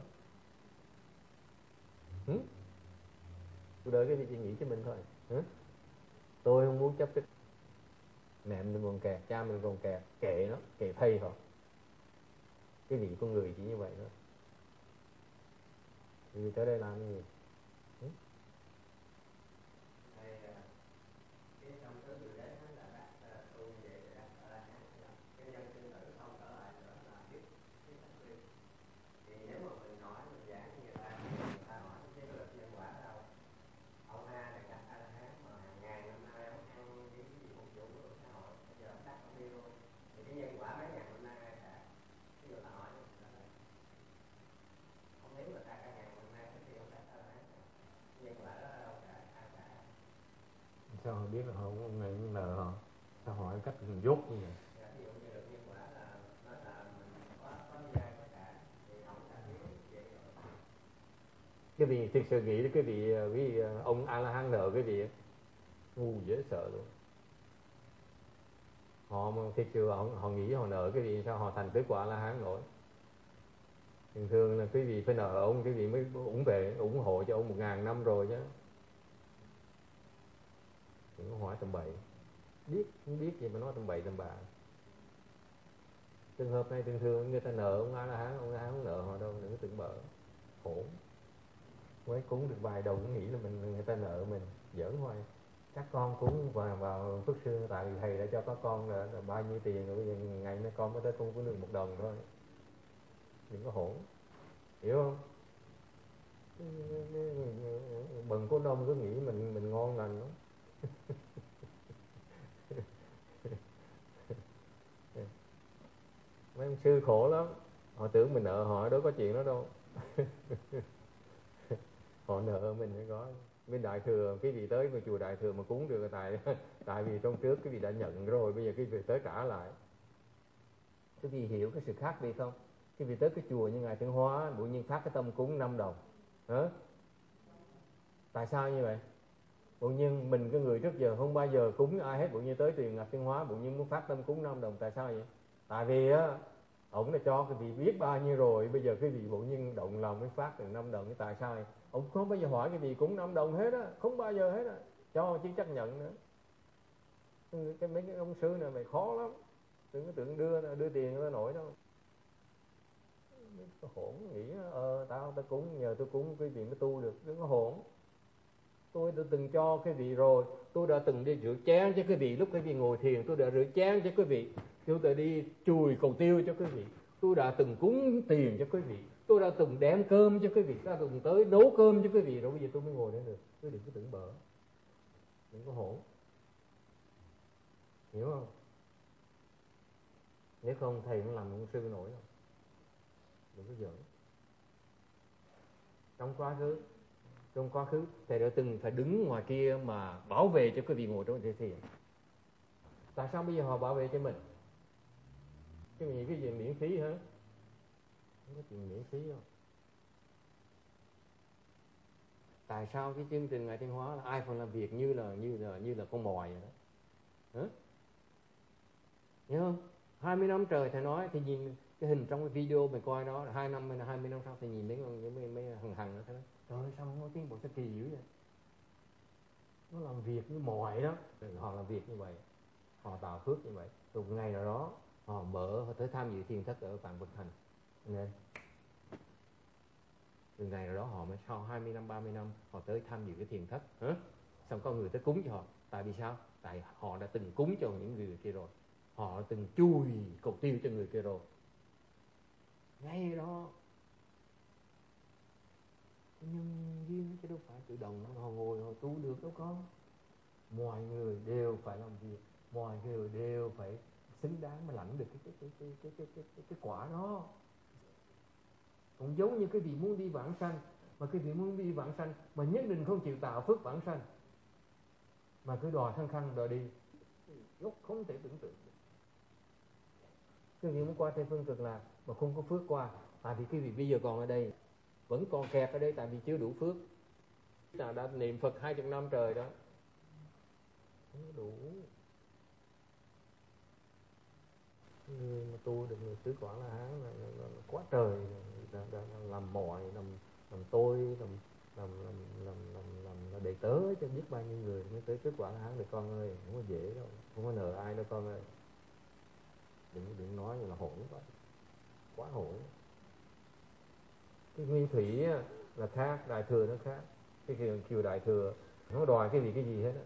Cuộc đời cái gì chỉ nghĩ cho mình thôi. Tôi không muốn chấp trước. Mẹ mình còn kẹt, cha mình còn kẹt, kệ nó, kệ thầy họ. Cái vị con người chỉ như vậy thôi. Vì tới đây làm cái gì? Sao họ biết là họ không ngày nợ họ? Sao hỏi cách dốt như vậy? Cái vị thực sự nghĩ cái vị ông A La Hán nợ cái vị ngu dễ sợ luôn. Họ mà thực sự họ nghĩ họ nợ cái vị, sao họ thành tới quả A La Hán nổi. Thường thường là quý vị phải nợ ông, cái vị mới ủng hộ cho ông 1000 năm rồi chứ. Đừng có hỏi tầm bậy, không biết gì mà nói tầm bậy tầm bạ. Trường hợp này thường thường người ta nợ ông A La Hán, ông A La Hán không nợ họ đâu, đừng có tưởng bợ, khổ. Mới cúng được vài đồng cũng nghĩ là người ta nợ mình, giỡn hoài. Các con cúng vào Phước Sương, tại vì thầy đã cho các con là bao nhiêu tiền rồi, bây giờ ngày nay con mới tới cúng được 1 đồng thôi. Đừng có hỗn, hiểu không? Bần cô nông cứ nghĩ mình ngon lành lắm. Mấy ông sư khổ lắm, họ tưởng mình nợ họ, đâu có chuyện đó đâu. Họ nợ mình mới có. Bên Đại Thừa, cái vị tới chùa Đại Thừa mà cúng được tại vì trong trước cái vị đã nhận rồi, bây giờ cái vị tới trả lại. Cái vị hiểu cái sự khác biệt không? Cái vị tới cái chùa như ngài Tuyên Hóa bỗng nhiên phát cái tâm cúng 5 đồng. Hả? Tại sao như vậy? Bỗng nhiên mình cái người trước giờ không bao giờ cúng ai hết, bỗng nhiên tới tiền ngọc Tuyên Hóa bỗng nhiên muốn phát tâm cúng 5 đồng. Tại sao vậy? Tại vì á, ổng đã cho cái vị biết bao nhiêu rồi, bây giờ cái vị bỗng nhiên động lòng mới phát được 5 đồng. Tại sao vậy? Ông không bao giờ hỏi cái vị cúng 5 đồng hết á, không bao giờ hết á, cho chứ chấp nhận nữa. Mấy cái ông sư này mày khó lắm, đừng có tưởng đưa tiền ra nổi đâu. Cái hỗn nghĩ tao cúng, nhờ tôi cúng cái vị mới tu được, đừng có hỗn. Tôi đã từng cho cái vị rồi, tôi đã từng đi rửa chén cho cái vị lúc cái vị ngồi thiền, tôi đã rửa chén cho cái vị, tôi đã đi chùi cầu tiêu cho cái vị, tôi đã từng cúng tiền cho cái vị, tôi đã từng đem cơm cho cái vị, tôi đã từng tới nấu cơm cho cái vị rồi, bây giờ tôi mới ngồi đây được. Tôi đừng có tưởng bở, đừng có hỗn, hiểu không? Nếu không thầy cũng làm ông sư nổi đâu, đừng có giỡn. Trong quá khứ thầy đã từng phải đứng ngoài kia mà bảo vệ cho cái vị ngồi trong thiền. Tại sao bây giờ họ bảo vệ cho mình? Cái gì miễn phí hả? Không có chuyện miễn phí đâu. Tại sao cái chương trình Ngài Tuyên Hóa là ai phải làm việc như là con mồi vậy đó? Hả? Nhớ không? 20 năm trời thầy nói, thì nhìn cái hình trong cái video mình coi đó, 20 năm sau thì nhìn mấy hằng đó, thầy nói trời ơi sao nó tiến bộ sao kỳ dữ vậy? Nó làm việc như mồi đó. Họ làm việc như vậy, họ tạo phước như vậy, rồi ngày nào đó họ tới tham dự thiền thất ở Vạn Vật Thành nên từ ngày nào đó họ mới sau 20 năm 30 năm họ tới tham dự cái thiền thất. Xong có người tới cúng cho họ. Tại vì sao? Tại họ đã từng cúng cho những người kia rồi, họ đã từng chui cầu tiêu cho người kia rồi. Ngay đó nhân duyên chứ đâu phải tự động họ ngồi họ tu được đâu con. Mọi người đều phải làm việc, mọi người đều phải xứng đáng mà lãnh được cái quả đó. Cũng giống như cái vị muốn đi vãng sanh, mà cái vị muốn đi vãng sanh mà nhất định không chịu tạo phước vãng sanh, mà cứ đòi khăng khăng đòi đi, lúc không thể tưởng tượng được. Cái vị muốn qua Tây Phương Cực Lạc mà không có phước qua, tại vì cái vị bây giờ còn ở đây, vẫn còn kẹt ở đây, tại vì chưa đủ phước. Nào đã niệm Phật 20 năm trời đó, không đủ. Người mà tu được người tứ quả La Hán là quá trời, làm mọi, làm tôi, làm đệ tớ cho biết bao nhiêu người mới tới tứ quả La Hán được con ơi, không có dễ đâu, không có nợ ai đâu con ơi. Đừng nói là hỗn quá hỗn. Cái nguyên thủy là khác, Đại Thừa nó khác. Cái kiều Đại Thừa nó đòi cái gì hết á.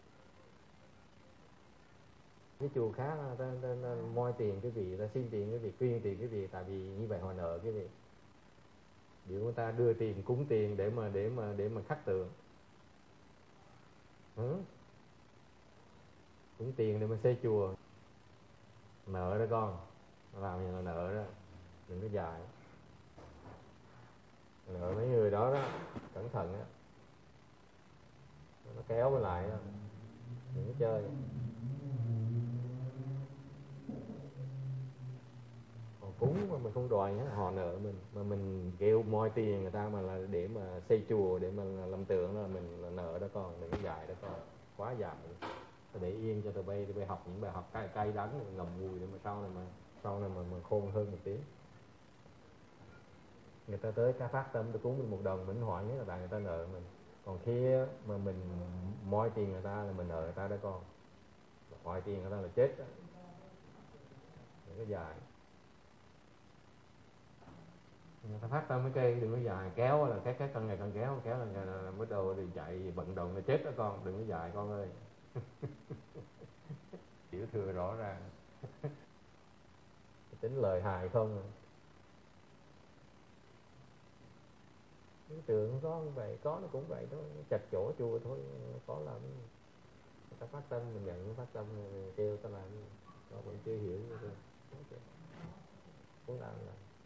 Cái chùa khác ta moi tiền cái vị, ta xin tiền cái vị, quyên tiền cái vị, tại vì như vậy họ nợ cái vị. Biểu người ta đưa tiền cúng tiền để mà khắc tượng. Cúng tiền để mà xây chùa. Nợ đó con, làm gì là nợ đó, đừng có dài. Nợ mấy người đó đó, cẩn thận á, nó kéo mới lại đó, đừng có chơi. Còn cúng mà mình không đòi nhá, họ nợ mình mà mình kêu moi tiền người ta mà là để mà xây chùa, để mà làm tượng là mình là nợ đó con, đừng có dạy đó con, quá dạy. Để yên cho tụi bay học những bài học cay đắng ngậm ngùi để mà sau này mà khôn hơn một tí. Người ta tới cá phát tâm tôi cúng mình 1 đồng mình hỏi nhất là bạn người ta nợ mình, còn khi mà mình moi tiền người ta là mình nợ người ta đó con, moi tiền người ta là chết đó. Đừng có dài. Người ta phát tâm cái cây đừng có dài, kéo là cái càng ngày càng kéo là bắt đầu thì chạy vận động là chết đó con, đừng có dài con ơi. Tiểu thừa rõ ràng. Tính lời hài không à. Cái tượng có vậy, có nó cũng vậy thôi, chặt chỗ chùa thôi, có làm người ta phát tâm mình nhận phát tâm kêu ta làm, nó vẫn chưa hiểu nữa thôi. Cũng làm.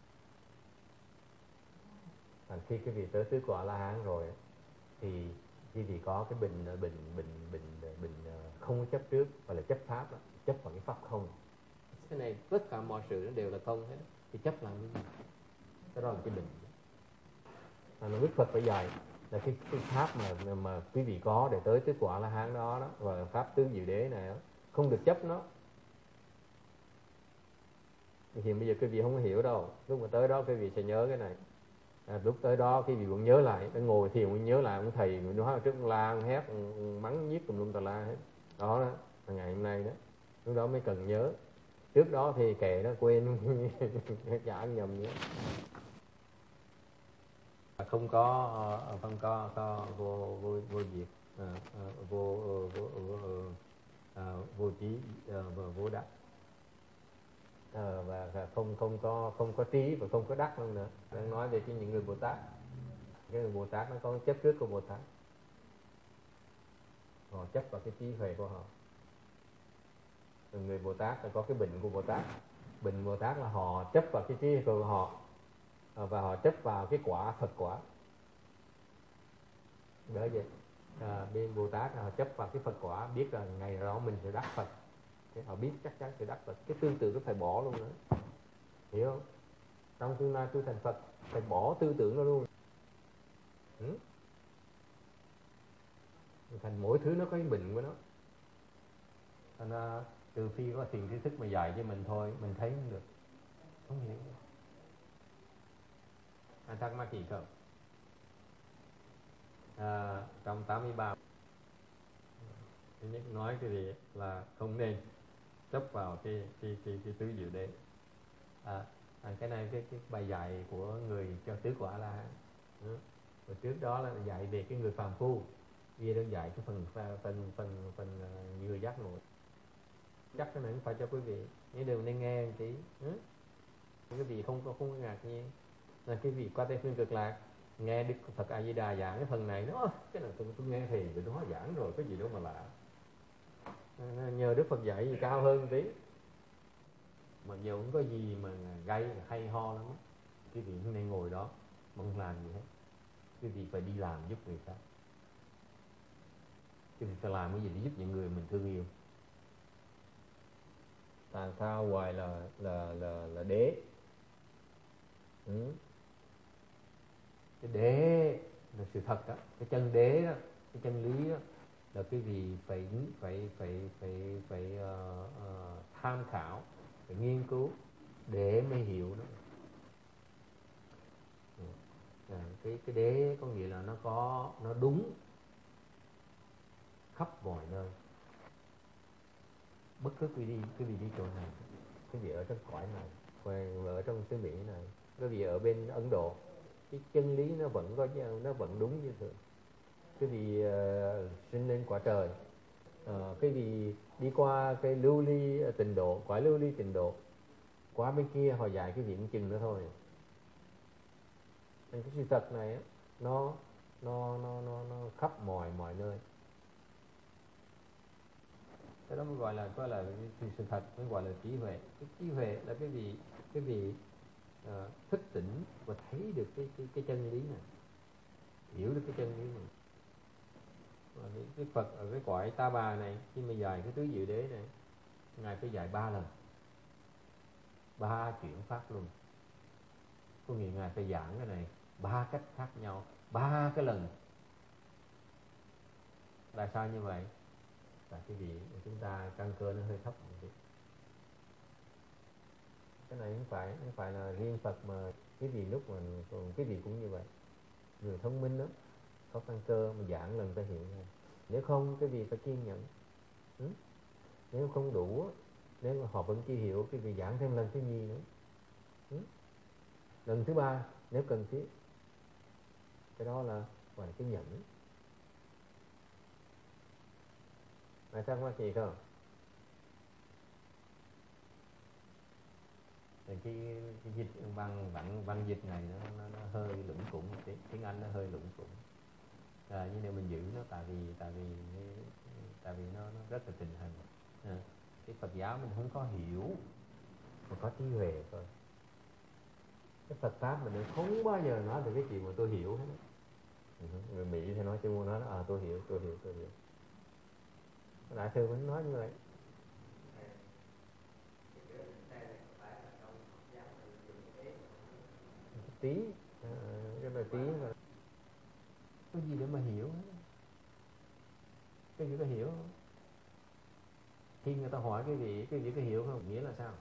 Khi cái vị tới tứ quả La Hán rồi thì khi vị có cái bình không chấp trước, gọi là chấp pháp đó, chấp vào cái pháp không. Cái này tất cả mọi sự nó đều là không hết, thì chấp làm cái gì? Cái đó là cái bình. Nó Đức Phật phải dạy là cái pháp mà quý vị có để tới tứ quả La Hán đó và pháp tứ diệu đế này đó, không được chấp nó. Hiện bây giờ quý vị không có hiểu đâu, lúc mà tới đó quý vị sẽ nhớ cái này. Lúc tới đó quý vị vẫn nhớ lại, đang ngồi thiền vẫn nhớ lại ông thầy nói trước la hét mắng nhiếc tùm lum tà la hết. Đó là ngày hôm nay đó, lúc đó mới cần nhớ. Trước đó thì kệ nó quên chả ăn nhầm nữa. Không có vô diệt, vô trí, vô đắc, và không có trí và không có đắc luôn nữa. Đang nói về những người Bồ Tát. Cái người Bồ Tát nó có chấp trước của Bồ Tát, họ chấp vào cái trí huệ của họ. Người Bồ Tát là có cái bệnh của Bồ Tát. Bệnh Bồ Tát là họ chấp vào cái trí của họ, và họ chấp vào cái quả Phật quả. Bởi vậy bên Bồ Tát họ chấp vào cái Phật quả, biết là ngày đó mình sẽ đắc Phật. Thế họ biết chắc chắn sẽ đắc Phật. Cái tư tưởng nó phải bỏ luôn nữa, hiểu không? Trong tương lai tôi thành Phật phải bỏ tư tưởng nó luôn. Thành mỗi thứ nó có cái bệnh của nó. Thành ra trừ phi có thiền trí thức mà dạy cho mình thôi, mình thấy không được, không hiểu. Anh thắc mắc gì không? Trong 83 thứ nhất nói cái gì là không nên chấp vào cái tứ diệu đế. Cái này cái bài dạy của người cho tứ quả La Hán. Rồi trước đó là dạy về cái người phàm phu, bây giờ đang dạy cái phần người giác ngộ. Chắc cái này cũng phải cho quý vị, những điều nên nghe một tí. Quý vị không có ngạc nhiên là quý vị qua Tây Phương Cực Lạc nghe Đức Phật A Di Đà giảng cái phần này, nó cái này tôi nghe thì nó giảng rồi, cái gì đâu mà lạ. Nhờ Đức Phật dạy gì cao hơn một tí, mặc dù không có gì mà gây hay ho lắm. Quý vị không nên ngồi đó mà không làm gì hết. Quý vị phải đi làm giúp người khác. Quý vị phải làm cái gì để giúp những người mình thương yêu. Tại sao gọi là đế? Cái đế là sự thật đó, cái chân đế đó, cái chân lý đó là quý vị phải tham khảo, phải nghiên cứu để mới hiểu đó. Cái đế có nghĩa là nó đúng khắp mọi nơi. Bất cứ quý vị đi chỗ nào, quý vị ở trong cõi này, ở trong xứ Mỹ này, quý vị ở bên Ấn Độ, cái chân lý nó vẫn đúng như thường. Quý vị sinh lên quả trời, quý vị đi qua cái lưu ly tịnh độ, quả lưu ly tịnh độ, qua bên kia họ dạy cái vị chừng nữa thôi. Nên cái sự thật này nó khắp mọi nơi. Cái đó mới gọi là sự thật, mới gọi là trí huệ. Cái trí huệ là cái vị thức tỉnh và thấy được cái chân lý này, hiểu được cái chân lý này. Cái Phật ở cái cõi Ta Bà này khi mà dạy cái tứ diệu đế này, ngài phải dạy 3 lần. 3 chuyển pháp luân. Có nghĩa Ngài phải giảng cái này 3 cách khác nhau, 3 cái lần. Tại sao như vậy? Tại cái vị của chúng ta căn cơ nó hơi thấp một chút. Cái này không phải là riêng Phật, mà cái vị lúc mà còn cái vị cũng như vậy. Người thông minh đó, có căn cơ mà giảng lần ta hiểu ngay. Nếu không cái vị phải kiên nhẫn. Nếu không đủ, nếu mà họ vẫn chưa hiểu, cái vị giảng thêm lần thứ nhì nữa, lần thứ 3 nếu cần thiết. Cái đó là gọi là cái nhẫn. Ai thắc mắc gì không? Thì cái dịch văn dịch này nó hơi lủng củng một tí, tiếng Anh nó hơi lủng củng. Nhưng nếu mình giữ nó tại vì nó rất là tình hình. Cái Phật giáo mình không có hiểu mà có trí huệ thôi. Cái Phật pháp mình không bao giờ nói về cái chuyện mà tôi hiểu hết. Người Mỹ thì nói chung nói tôi hiểu. Đại sư mình nói như vậy. Tí cái là tí mà có gì để mà hiểu hết. Cái gì có hiểu không? Khi người ta hỏi cái gì có hiểu không, nghĩa là sao?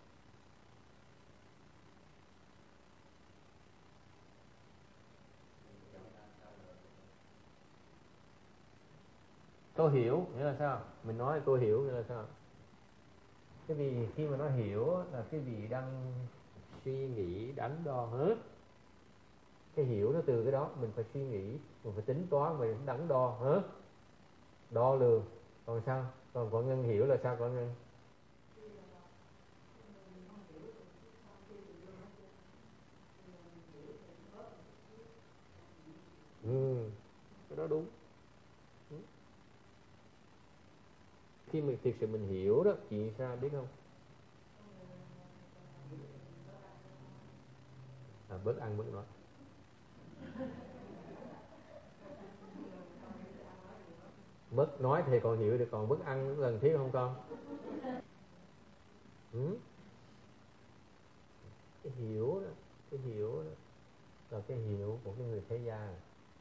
Tôi hiểu nghĩa là sao? Mình nói tôi hiểu nghĩa là sao? Cái vì khi mà nó hiểu là cái vị đang suy nghĩ đắn đo hết. Cái hiểu nó từ cái đó, mình phải suy nghĩ, mình phải tính toán, mình đắn đo hết, đo lường. Còn sao? Còn Quảng Ngân hiểu là sao Quảng Ngân? Cái đó đúng. Khi mình thực sự mình hiểu đó, chị sao biết không? Bớt ăn bớt nói. Bớt nói thì còn hiểu được, còn bớt ăn cần thiết không con? Cái hiểu đó là cái hiểu của cái người thế gian.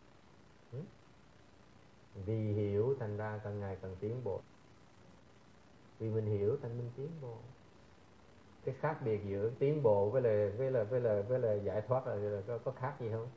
Vì hiểu thành ra càng ngày càng tiến bộ. Vì mình hiểu thành mình tiến bộ. Cái khác biệt giữa tiến bộ với là giải thoát là có khác gì không?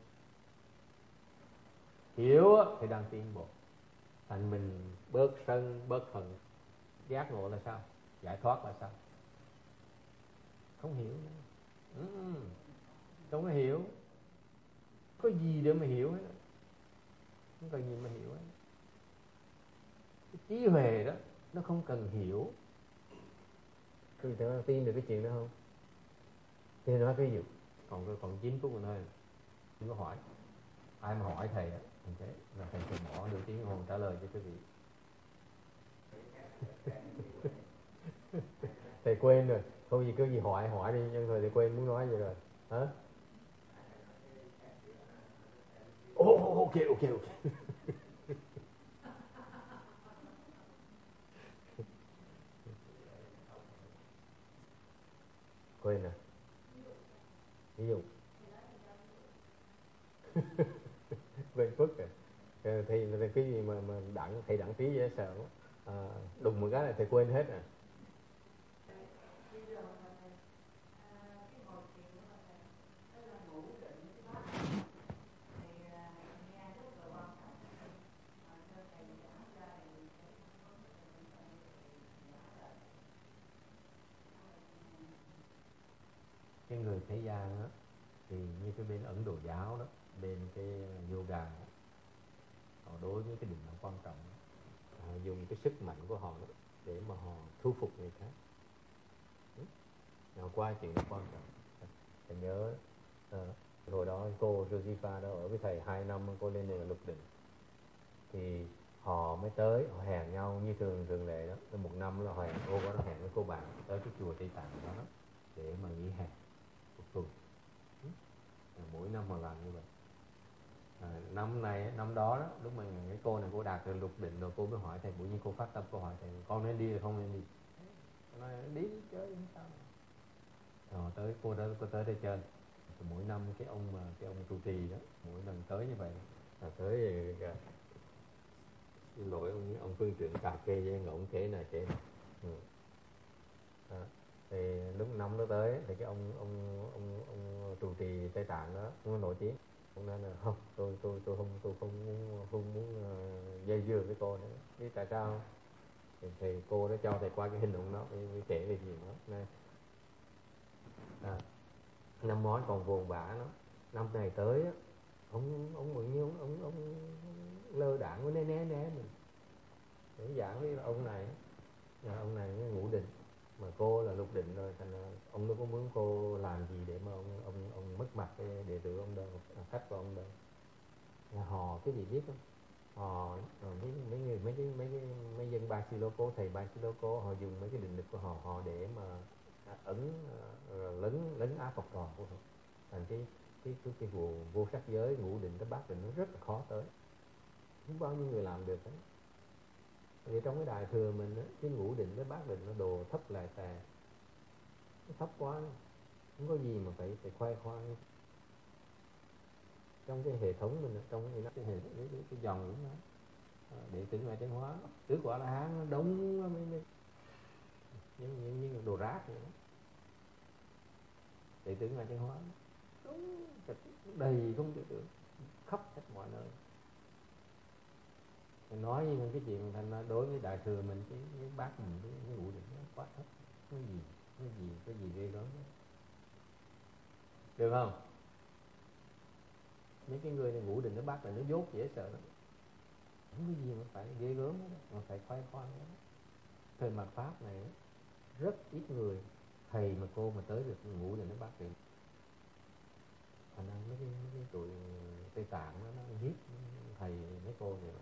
Hiểu thì đang tiến bộ, thành mình bớt sân bớt hận. Giác ngộ là sao? Giải thoát là sao? Không hiểu. Không có hiểu. Có gì để mà hiểu hết. Không cần gì mà hiểu hết. Cái trí huệ đó nó không cần hiểu. Thì tao tin được cái chuyện đó không? Thì nói ví dụ còn 9 phút nữa thôi, đừng có hỏi. Ai mà hỏi thầy mình thế là thầy sẽ bỏ nửa tiếng hồ trả lời cho quý vị. Thầy quên rồi, thôi gì cứ gì hỏi đi, nhưng rồi thầy quên muốn nói gì rồi hả? Ok. Quên à? Ví dụ quên phức rồi. Thì cái gì mà thầy đặng tí dễ sợ quá. Đùng một cái là thầy quên hết à. Cái người thế gian á thì như cái bên Ấn Độ giáo đó, bên cái yoga đó, họ đối với cái định nó quan trọng đó. Họ dùng cái sức mạnh của họ đó để mà họ thu phục người khác. Họ qua chuyện đó quan trọng. Thầy nhớ hồi đó cô Josepha đó ở với thầy 2 năm, cô lên đây là lục định thì họ mới tới, họ hẹn nhau như thường lệ đó. Một năm là hẹn cô đó, hẹn với cô bạn tới cái chùa Tây Tạng đó để mà nghỉ hè một tuần. Mỗi năm họ làm như vậy. Năm đó lúc mà cái cô này cô đạt được lục định rồi, cô mới hỏi thầy, bỗng nhiên cô phát tâm cô hỏi thầy, con nên đi hay không nên đi? Nói đi chơi không sao. tới cô tới đây chơi. Mỗi năm cái ông trụ trì đó mỗi lần tới như vậy là tới xin lỗi ông phương trượng cà phê với ông kể này kể này. Đó. Thì lúc năm đó tới thì cái ông trụ trì Tây Tạng đó ông nổi tiếng, ông nói là không, tôi không muốn dây dưa với cô nữa. Biết tại sao? Thì cô đã cho thầy qua cái hình ông đó mới kể về chuyện đó này. Năm ngoái còn buồn bã nó, năm này tới á, ông bỗng nhiên ông lơ đãng với né mình để giảng với ông này. Ông này ngủ định mà cô là lục định rồi, thành ra ông đâu có muốn cô làm gì để mà ông mất mặt cái đệ tử ông đâu, khách của ông đâu. Hò cái gì biết không? Hò mấy dân Ba Silo Cố, thầy Ba Silo Cố họ dùng mấy cái định lực của họ để mà lấn áp học trò của họ. Thành cái vụ vô sắc giới, ngũ định tới bát định nó rất là khó tới, không bao nhiêu người làm được đấy. Vì trong cái đại thừa mình á, cái ngũ định với bát định nó đồ thấp lại tè, nó thấp quá, không có gì mà phải khoe khoang. Trong cái hệ thống mình, trong cái dòng của nó đệ tử Ngoại Chân Hóa, tứ quả La Hán nó đông mấy như đồ rác vậy đó. Đệ tử Ngoại Chân Hóa đúng đầy không tự tưởng, khắp hết mọi nơi. Mình nói như cái chuyện thành ra đối với đại thừa mình cái bác mình cái ngũ định nó quá thấp, cái gì ghê gớm đó. Được không? Mấy cái người này ngũ định nó bác là nó dốt dễ sợ lắm, không có gì mà phải ghê gớm đó, mà phải khoe khoang đó. Thời mạt pháp này rất ít người thầy mà cô mà tới được ngũ định nó bác được. Thành ra mấy cái tụi Tây Tạng nó giết thầy mấy cô vậy.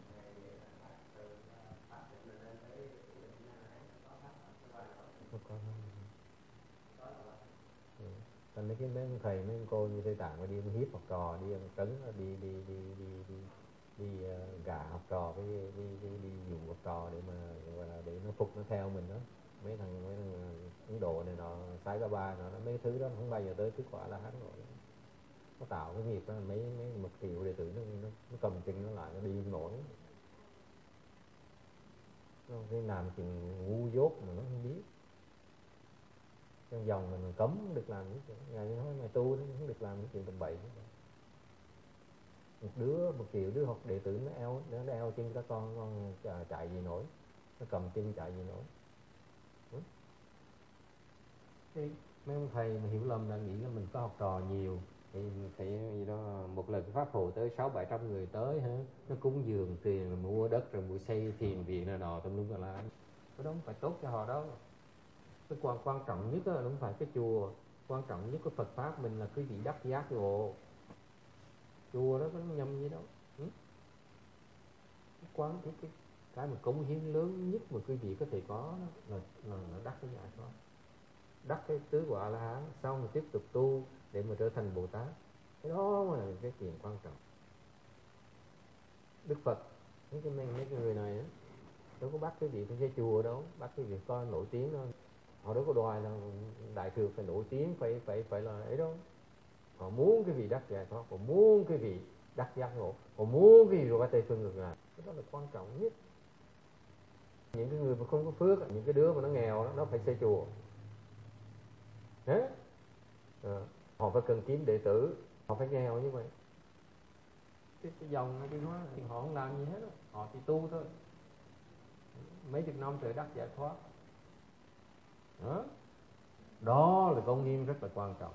Nó có thành mấy ông thầy mấy ông cô như Tây Tạng mà đi hiếp học trò, đi trấn, đi gạ học trò, đi dụ học trò để mà gọi là để nó phục, nó theo mình đó. Mấy thằng Ấn Độ này nọ, Sai Baba nọ, mấy thứ đó không bao giờ tới kết quả là hắn rồi. Nó tạo cái nghiệp đó, mấy 1 triệu đệ tử nó cầm chân nó lại, nó đi không nổi. Nó cái làm chuyện ngu dốt mà nó không biết. Trong dòng mình cấm được làm cái chuyện, ngày nói mày tu nó không được làm cái chuyện tầm bậy. Một triệu đứa học đệ tử nó eo chân các con chạy gì nổi, nó cầm chân chạy gì nổi. Thế mấy ông thầy mà hiểu lầm là nghĩ là mình có học trò nhiều thì phải gì đó, một lần pháp hội tới 600-700 người tới hả, nó cúng dường tiền, mua đất rồi mua xây thiền viện này nọ tùm lum tùm la. Cái đó không phải tốt cho họ đâu. Cái quan trọng nhất là không phải cái chùa, quan trọng nhất của Phật pháp mình là cái vị đắc giác ngộ. Chùa đó có nhầm gì đâu. Cái mà cống hiến lớn nhất mà quý vị có thể có đó là đắc cái giải thoát, đắc cái tứ quả La Hán, xong rồi tiếp tục tu để mà trở thành Bồ Tát. Cái đó mà là cái chuyện quan trọng. Đức Phật mấy cái người này á, đâu có bắt cái vị phải xây chùa đâu, bắt cái vị coi nổi tiếng đâu. Họ đâu có đòi là đại thừa phải nổi tiếng, phải là ấy đâu. Họ muốn cái vị đắc giải thoát, họ muốn cái vị đắc giác ngộ, họ muốn cái vị rồi Tây Phương ngược lại. Cái đó là quan trọng nhất. Những cái người mà không có phước, những cái đứa mà nó nghèo đó, nó phải xây chùa. Thế họ phải cần kiếm đệ tử, họ phải nghèo như vậy. Cái dòng đi nói thì họ không làm gì hết đó. Họ chỉ tu thôi, mấy chục năm trời đắc giải thoát đó là công nghiêm rất là quan trọng.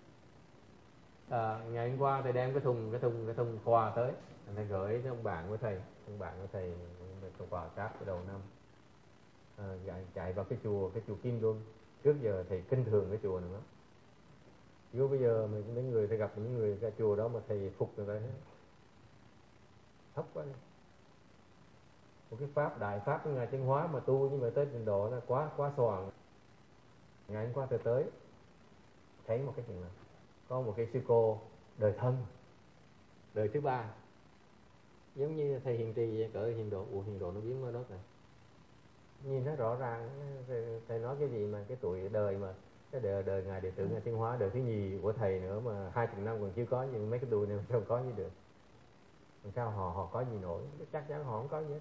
Ngày hôm qua thầy đem cái thùng quà tới, thầy gửi cho ông bạn của thầy quà cáp cái đầu năm. Chạy vào cái chùa Kim Luân, trước giờ thầy kinh thường cái chùa này lắm. Vô bây giờ mấy người thầy gặp những người ra chùa đó mà thầy phục người ta hết, thấp quá đi. Một cái pháp đại pháp của Ngài Chân Hóa mà tu nhưng mà tới trình độ là quá soàn. Ngày hôm qua thầy tới thấy một cái chuyện là có một cái sư cô đời thân, đời thứ 3, giống như thầy Hiền Trì cỡ Hiền Độ nó biến mất đất này, nhìn nó rõ ràng. Thầy nói cái gì mà cái tuổi đời mà cái đời ngài đệ tử ngài Tiến Hóa đời thứ nhì của thầy nữa mà 20 năm còn chưa có gì, mấy cái đùi này không có gì được. Làm sao họ có gì nổi, chắc chắn họ không có gì hết.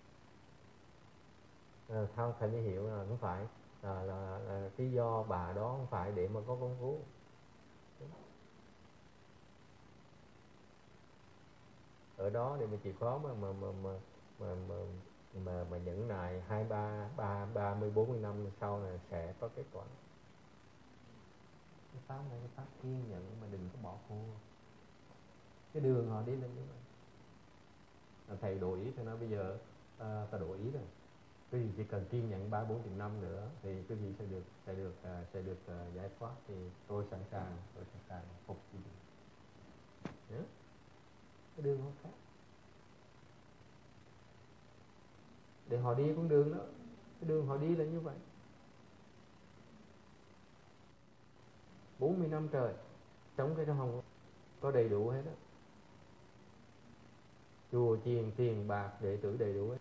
Thao thầy mới hiểu là không phải là lý do bà đó không phải để mà có công phu. Ở đó thì mình chịu khó mà nhẫn nại 30-40 năm sau này sẽ có kết quả. Cái pháp này cái pháp kiên nhẫn mà đừng có bỏ cuộc. Cái đường họ đi lên như vậy. Thầy đổi ý, thầy nói bây giờ ta đổi ý rồi. Quý vị chỉ cần kiên nhẫn 3-4 năm nữa thì quý vị sẽ được giải thoát, thì tôi sẵn sàng phục quý vị. Yeah. Cái đường họ khác. Để họ đi con đường đó, cái đường họ đi là như vậy. 40 năm trời sống cái đó không có đầy đủ hết đó. Chùa chiền tiền bạc đệ tử đầy đủ hết.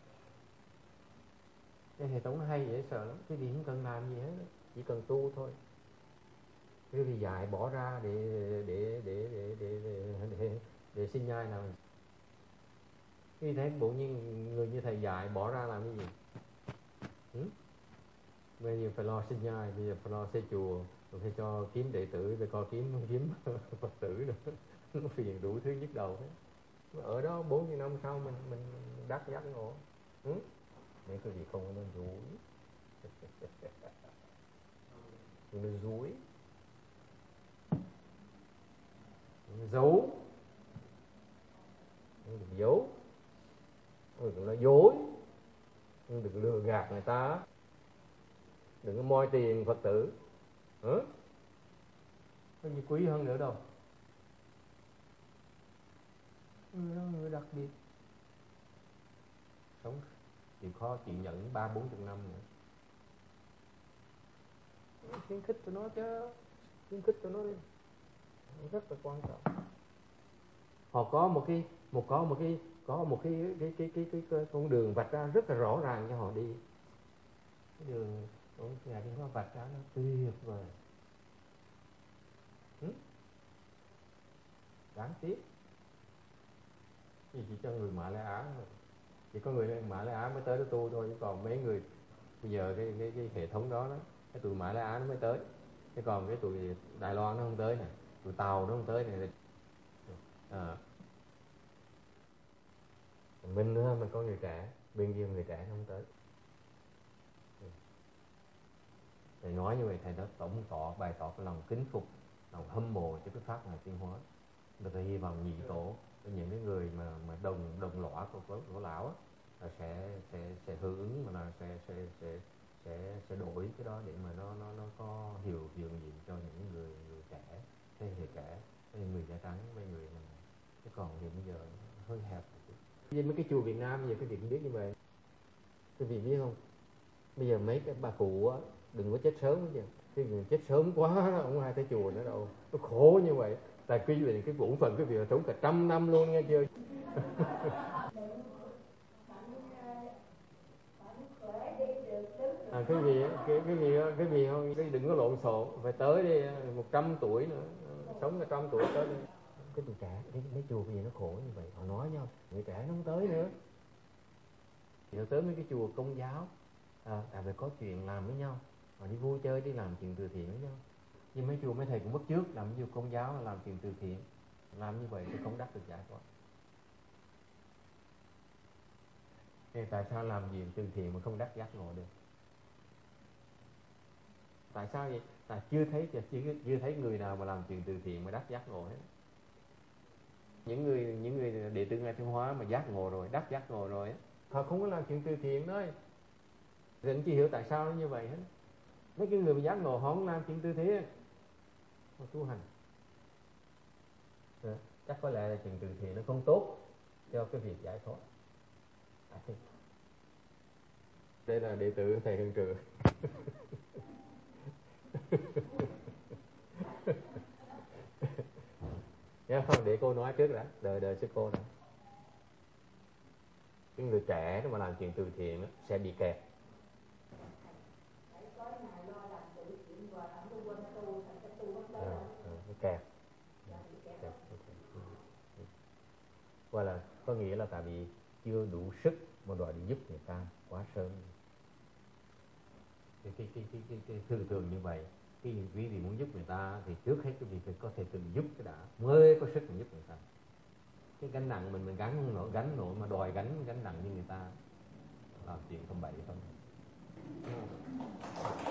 Cái hệ thống nó hay dễ sợ lắm, quý vị không cần làm gì hết đó. Chỉ cần tu thôi. Quý vị dạy bỏ ra để sinh nhai nào. Quý vị thấy bộ như người như thầy dạy bỏ ra làm cái gì? Bây giờ phải lo sinh nhai, bây giờ phải lo xây chùa, rồi phải cho kiếm đệ tử, rồi coi kiếm Phật tử nữa. Nó phiền đủ thứ nhức đầu hết. Ở đó 40 năm sau mình đắc giác ngộ. Mấy cái gì không nên rủi. Đừng nên rủi. Giấu. Đừng giấu. Đừng nói dối. Đừng lừa gạt người ta. Đừng có moi tiền Phật tử. Có gì quý hơn nữa đâu. Người đó người đặc biệt. Sống chịu khó chịu nhẫn 30-40 năm nữa. Khuyến khích tụi nó chứ. Khuyến khích tụi nó đi. Rất là quan trọng. Họ có một cái con đường vạch ra rất là rõ ràng cho họ đi. Cái đường của nhà Tiến Hóa vạch ra nó tuyệt vời. Đáng tiếc. Chỉ cho người Mã Lai Á thôi. Chỉ có người Mã Lai Á mới tới đó tu thôi, chứ còn mấy người bây giờ cái hệ thống đó cái tụi Mã Lai Á nó mới tới, chứ còn cái tụi Đài Loan nó không tới này, tụi Tàu nó không tới này. Mình nữa mình có người trẻ, bên kia người trẻ nó không tới. Thầy nói như vậy thầy đã bày tỏ cái lòng kính phục, lòng hâm mộ cho cái pháp này Tiến Hóa. Người ta hy vọng nhị tổ, những cái người mà đồng lõa của lão á, là sẽ hưởng ứng, mà là sẽ đổi cái đó để mà nó có hiệu gì cho những người trẻ, thế hệ trẻ, người da trắng với người này. Chứ còn thì bây giờ hơi hẹp. Với mấy cái chùa Việt Nam giờ cái việc biết như vậy, cái việc biết không? Bây giờ mấy cái bà cụ á, đừng có chết sớm chứ. Cái người chết sớm quá không ai tới chùa nữa đâu. Nó khổ như vậy. Tại quý vị cái bổn phận cái việc là sống cả 100 năm luôn nghe chưa? Cái gì không, đừng có lộn xộn, phải tới đi 100 tuổi nữa, sống 100 tuổi tới đi. Cái tụi trẻ, mấy chùa cái gì nó khổ như vậy, họ nói nhau, người trẻ nó không tới nữa. Thì nó tới mấy cái chùa Công giáo, tại vì có chuyện làm với nhau, họ đi vui chơi, đi làm chuyện từ thiện với nhau. Nhưng mấy chùa mấy thầy cũng bắt trước làm chùa Công giáo là làm chuyện từ thiện, làm như vậy thì không đắc được giải thoát. Thì tại sao làm chuyện từ thiện mà không đắc giác ngộ được? Tại sao vậy? Tại chưa thấy người nào mà làm chuyện từ thiện mà đắc giác ngộ hết. Những người đệ tử Ngài Tiến Hóa mà giác ngộ rồi, đắc giác ngộ rồi, họ không có làm chuyện từ thiện thôi. Thì anh chỉ hiểu tại sao nó như vậy hết. Mấy cái người mà giác ngộ họ không làm chuyện từ thiện, họ tu hành. Chắc có lẽ là chuyện từ thiện nó không tốt cho cái việc giải thoát. Đây là đệ tử thầy Hương Trường. Nhớ không, để cô nói trước đã, đợi sư cô đã. Cái người trẻ mà làm chuyện từ thiện sẽ bị kẹt. kẹt. Hoặc là có nghĩa là tại vì chưa đủ sức mà đòi đi giúp người ta quá sớm. Cái thường thường như vậy, khi quý vị muốn giúp người ta thì trước hết quý vị phải có thể tự giúp cái đã, mới có sức mà giúp người ta. Cái gánh nặng mình gánh nổi mà đòi gánh nặng như người ta làm chuyện không bậy không.